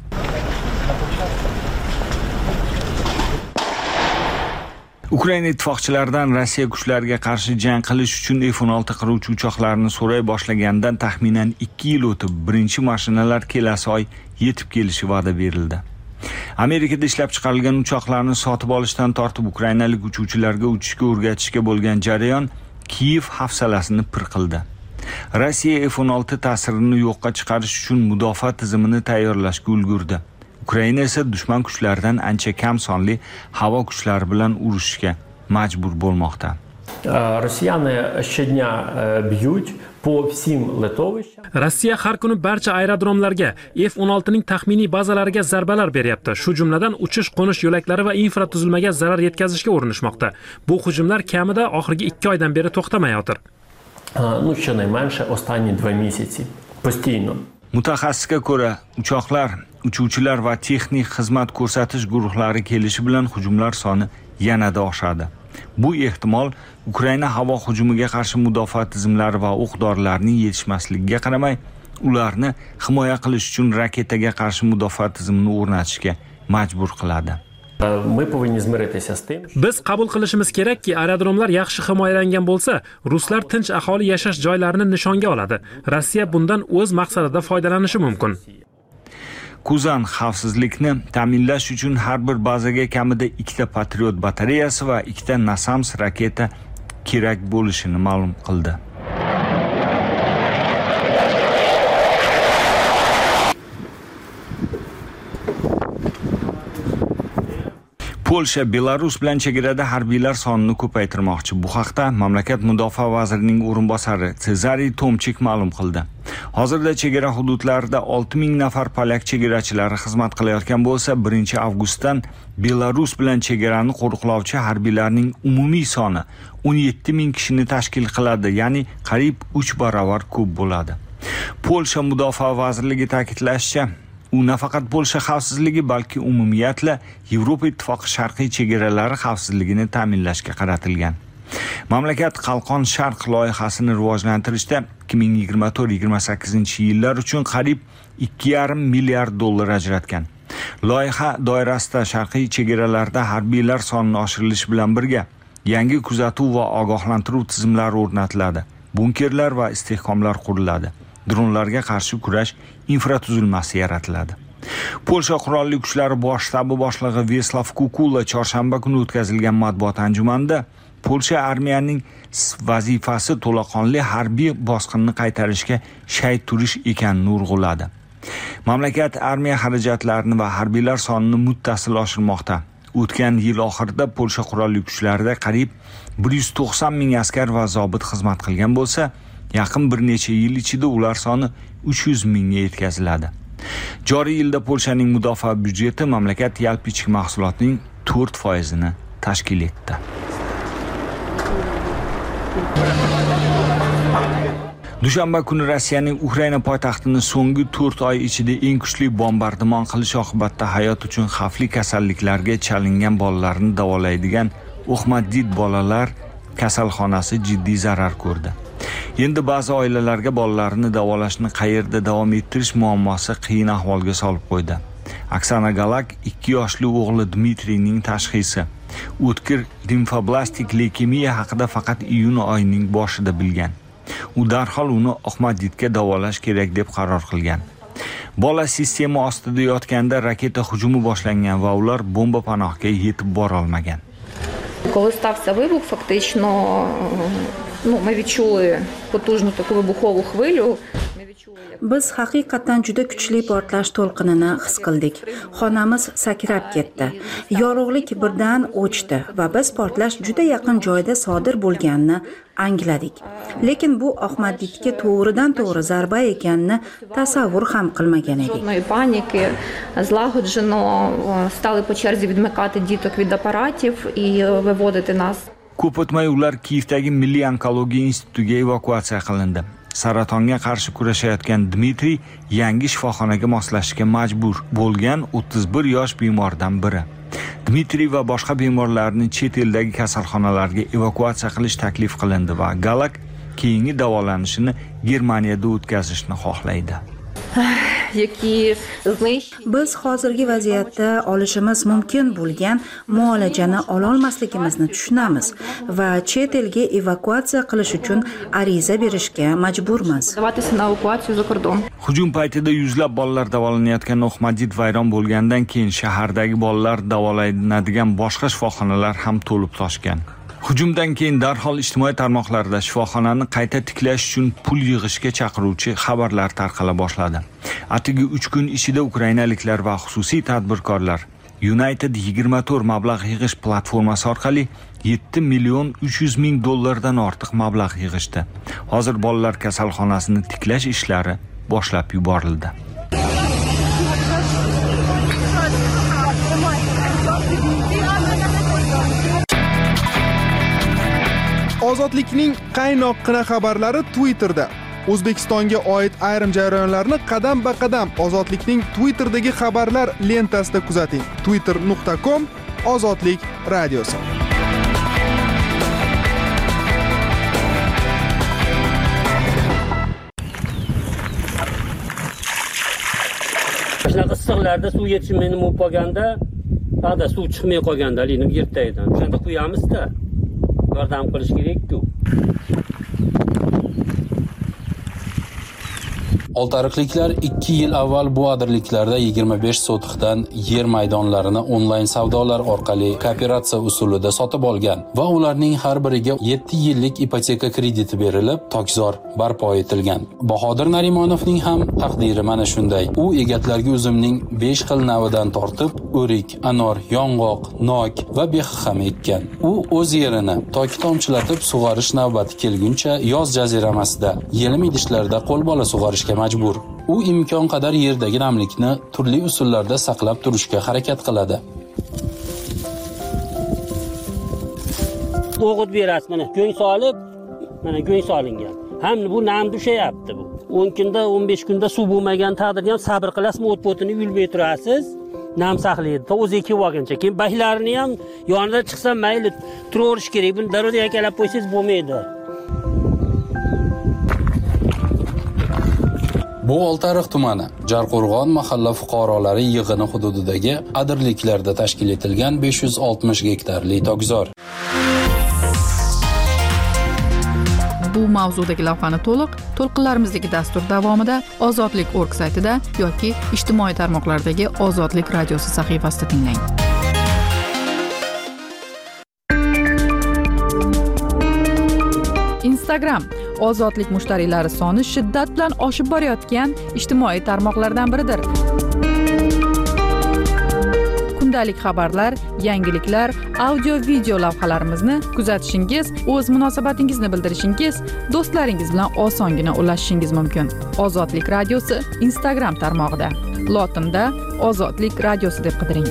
Ukraina ittifoqchilaridan Rossiya kuchlariga qarshi jang qilish uchun F o'n olti qiruvchi uchoqlarini so'ray boshlagandan taxminan ikki yil o'tib, birinchi mashinalar kelasi oy yetib kelishi va'da berildi. Amerikada ishlab chiqarilgan uchoqlarni sotib olishdan tortib ukrainalik uchuvchilarga uchishga o'rgatishga bo'lgan jarayon Kiyev hafsalasini pir qildi. Rossiya F o'n olti ta'sirini yo'qqa chiqarish uchun mudofaa tizimini tayyorlashga ulgurdi. Ukraina esa dushman kuchlaridan ancha kam sonli havo kuchlari bilan urushishga majbur bo'lmoqda. Rossiyani щодня бьют по всем литовищам. Rossiya har kuni barcha aerodromlarga F o'n olti ning taxminiy bazalariga zarbalar beryapti. Shu jumladan uchish-qo'nish yo'laklari va infratuzilmaga zarar yetkazishga urinishmoqda. Bu hujumlar kamida oxirgi ikki oydan beri to'xtamayotir. Ну, щонайменше останні два місяці постійно. Mutaxassisga ko'ra, uchoqlar, uchuvchilar va texnik xizmat ko'rsatish guruhlari kelishi bilan hujumlar soni yanada oshadi. Bu ehtimol Ukraina havo hujumiga qarshi mudofaa tizimlari va o'q-dorilarning yetishmasligiga qaramay, ularni himoya qilish uchun raketaga qarshi mudofaa tizimini o'rnatishga majbur qiladi. Biz qabul qilishimiz kerakki, aerodromlar yaxshi himoyalangan bo'lsa, ruslar tinch aholi yashash joylarini nishonga oladi. Rossiya bundan o'z maqsadida foydalanishi mumkin. Kuzan xavfsizlikni ta'minlash uchun har bir bazaga kamida ikkita Patriot batareyasi va ikkita Nasams raketa kerak bo'lishini ma'lum qildi. Polsha Belarus bilan chegarada harbiylar sonini ko'paytirmoqchi. Bu haqda mamlakat mudofaa vazirining o'rinbosari Cezariy Tomchik ma'lum qildi. Hozirda chegara hududlarida olti ming nafar polyak chegarachilari xizmat qilayotgan bo'lsa, birinchi avgustdan Belarus bilan chegarani qo'riqlovchi harbiylarning umumiy soni o'n yetti ming kishini tashkil qiladi, ya'ni qariyb uch barobar ko'p bo'ladi. Polsha mudofaa vazirligi ta'kidlashicha, u nafaqat Polsha xavfsizligi, balki umumiyatla Yevropa ittifoqi sharqiy chegaralari xavfsizligini ta'minlashga qaratilgan. Mamlakat Qalqon Sharq loyihasini rivojlantirishda ikki ming yigirma to'rt yigirma sakkizinchi yillar uchun qariyb ikki yarim milliard dollar ajratgan. Loyiha doirasida sharqiy chegaralarda harbiylar sonini oshirilishi bilan birga yangi kuzatuv va ogohlantiruv tizimlari o'rnatiladi. Bunkerlar va istehkomlar quriladi. Dronlarga qarshi kurash infratuzilmasi yaratiladi. Polsha qurolli kuchlari bosh shtabi boshlig'i Veslav Kukula chorshanba kuni o'tkazilgan matbuot anjumanida Polsha armiyasining vazifasi to'laqonli harbiy bosqinni qaytarishga shay turish ekanini urg'uladi. Mamlakat armiya xarajatlarini va harbiylar sonini muttasil oshirmoqda. O'tgan yil oxirida Polsha qurolli kuchlarida qariyb bir yuz to'qson ming askar va zobit xizmat qilgan bo'lsa, yaqin bir necha yil ichida ular soni uch yuz mingga yetkaziladi. Joriy yilda Polshaning mudofaa byudjeti mamlakat yalpi ichki mahsulotining to'rt foizini tashkil etdi. Dushanba kuni Rossiyaning Ukraina poytaxtini so'nggi to'rt oy ichida eng kuchli bombardimon qilish oqibatida hayot uchun xavfli kasalliklarga chalingan bolalarni davolaydigan O'xmadid bolalar kasalxonasi jiddiy zarar ko'rdi. Endi ba'zi oilalarga bolalarini davolashni qayerda davom ettirish muammosi qiyin ahvolga solib qo'ydi. Oksana Galak ikki yoshli o'g'li Dmitriyning tashxisi o'tkir limfoblastik leykemiya haqida faqat iyun oyining boshida bilgan. U darhol uni O'xmadidga davolash kerak deb qaror qilgan. Bola sistema ostida yotganda raketa hujumi boshlangan va ular bomba panohga yetib bora olmagan. Коли стався вибух, фактично, ну, ми відчули потужну таку вибухову хвилю. Biz haqiqatan juda kuchli portlash to'lqinini his qildik. Xonamiz sakrab ketdi. Yorug'lik birdan o'chdi va biz portlash juda yaqin joyda sodir bo'lganini angladik. Lekin bu O'xmadidga to'g'ridan to'g'ri zarba ekanini tasavvur ham qilmagan edik. Жодної паніки, злагоджено стали по черзі відмикати діток від апаратів і виводити нас. Ko'p o'tmay ular Kiyevdagi Milliy onkologiya institutiga evakuatsiya qilindi. Saratonga qarshi kurashayotgan Dmitriy yangi shifoxonaga moslashishga majbur bo'lgan o'ttiz bir yosh bemordan biri. Dmitriy va boshqa bemorlarni chet eldagi kasalxonalarga evakuatsiya qilish taklif qilindi va Galak keyingi davolanishini Germaniyada o'tkazishni xohlaydi. Biz hozirgi vaziyatda olishimiz mumkin bo'lgan muolajani ola olmasligimizni tushunamiz va chet elga evakuatsiya qilish uchun ariza berishga majburmiz. Hujum paytida yuzlab bolalar davolanayotgan O'xmadid vayron bo'lgandan keyin shahardagi bolalar davolanadigan boshqa shifoxonalar ham to'lib toshgan. Hujumdan keyin darhol ijtimoiy tarmoqlarda shifoxonani qayta tiklash uchun pul yig'ishga chaqiruvchi xabarlar tarqala boshladi. Atigi uch kun ichida ukrainaliklar va xususiy tadbirkorlar United yigirma to'rt mablag' yig'ish platformasi orqali yetti million uch yuz ming dollardan ortiq mablag' yig'ishdi. Hozir bolalar kasalxonasini tiklash ishlari boshlab yuborildi. Ozodlikning qaynoqqina xabarlari Twitterda. O'zbekistonga oid ayrim jarayonlarni qadam-ba-qadam Ozodlikning Twitterdagi xabarlar lentasida kuzating. twitter nuqta com Ozodlik radiosi. Shunaqa issiqlarda suv yetishmaydi bo'lib qolganda, hada suv chiqmay qolganda, lini yertaydan. Shunda quyamiz-da. Yordam qilish kerak-ku. Oltiariqliklar ikki yil avval bu adirliklarda yigirma besh sotiqdan yer maydonlarini onlayn savdolar orqali kooperatsiya usulida sotib olgan va ularning har biriga yetti yillik ipoteka krediti berilib, tokzor barpo etilgan. Bahodir Narimanovning ham taqdiri mana shunday. U egatlarga uzumning besh xil navidan tortib, o'rik, anor, yong'oq, nok va behi ham ekkan. U o'z yerini toki tomchilatib sug'orish navbati kelguncha yoz jaziramasida, yelim idishlarda qo'lbola sug'orishga majbur. U imkon qadar yerdagi namlikni turli usullarda saqlab turishga harakat qiladi. O'g'it berasiz, mana go'ng solib, mana go'ng solingan. Ham bu nam dushayapti bu. o'n kunda, o'n besh kunda suv bo'lmagan taqdirda ham sabr qilasizmi, o't-o'tini yulmay turasiz. Nam saqlaydi. To o'zi kelib olgancha, keyin bahlarini ham yonida chiqsa mayli turaverish kerak. Buni darrov yakalab qo'ysangiz bo'lmaydi. Bu Oltiariq tumani Jarqo'rg'on mahalla fuqarolari yig'ini hududidagi adirliklarda tashkil etilgan besh yuz oltmish gektarli tokzor. Bu bu mavzudagi lavhani to'liq to'lqinlarimizdagi dastur davomida ozodlik точка org saytida yoki ijtimoiy tarmoqlardagi Ozodlik radiosi sahifasida tinglang. Instagram ozodlik mushtariylari soni shiddat bilan oshib borayotgan ijtimoiy tarmoqlardan biridir. Kundalik xabarlar, yangiliklar, audio-video lavhalarimizni kuzatishingiz, o'z munosabatingizni bildirishingiz, do'stlaringiz bilan osongina ulashishingiz mumkin. Ozodlik radiosi Instagram tarmog'ida. Lotinda Ozodlik radiosi deb qidiring.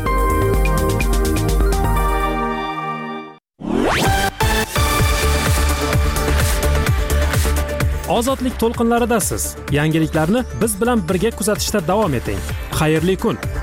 Ozodlik to'lqinlaridasiz. Yangiliklarni biz bilan birga kuzatishda davom eting. Xayrli kun.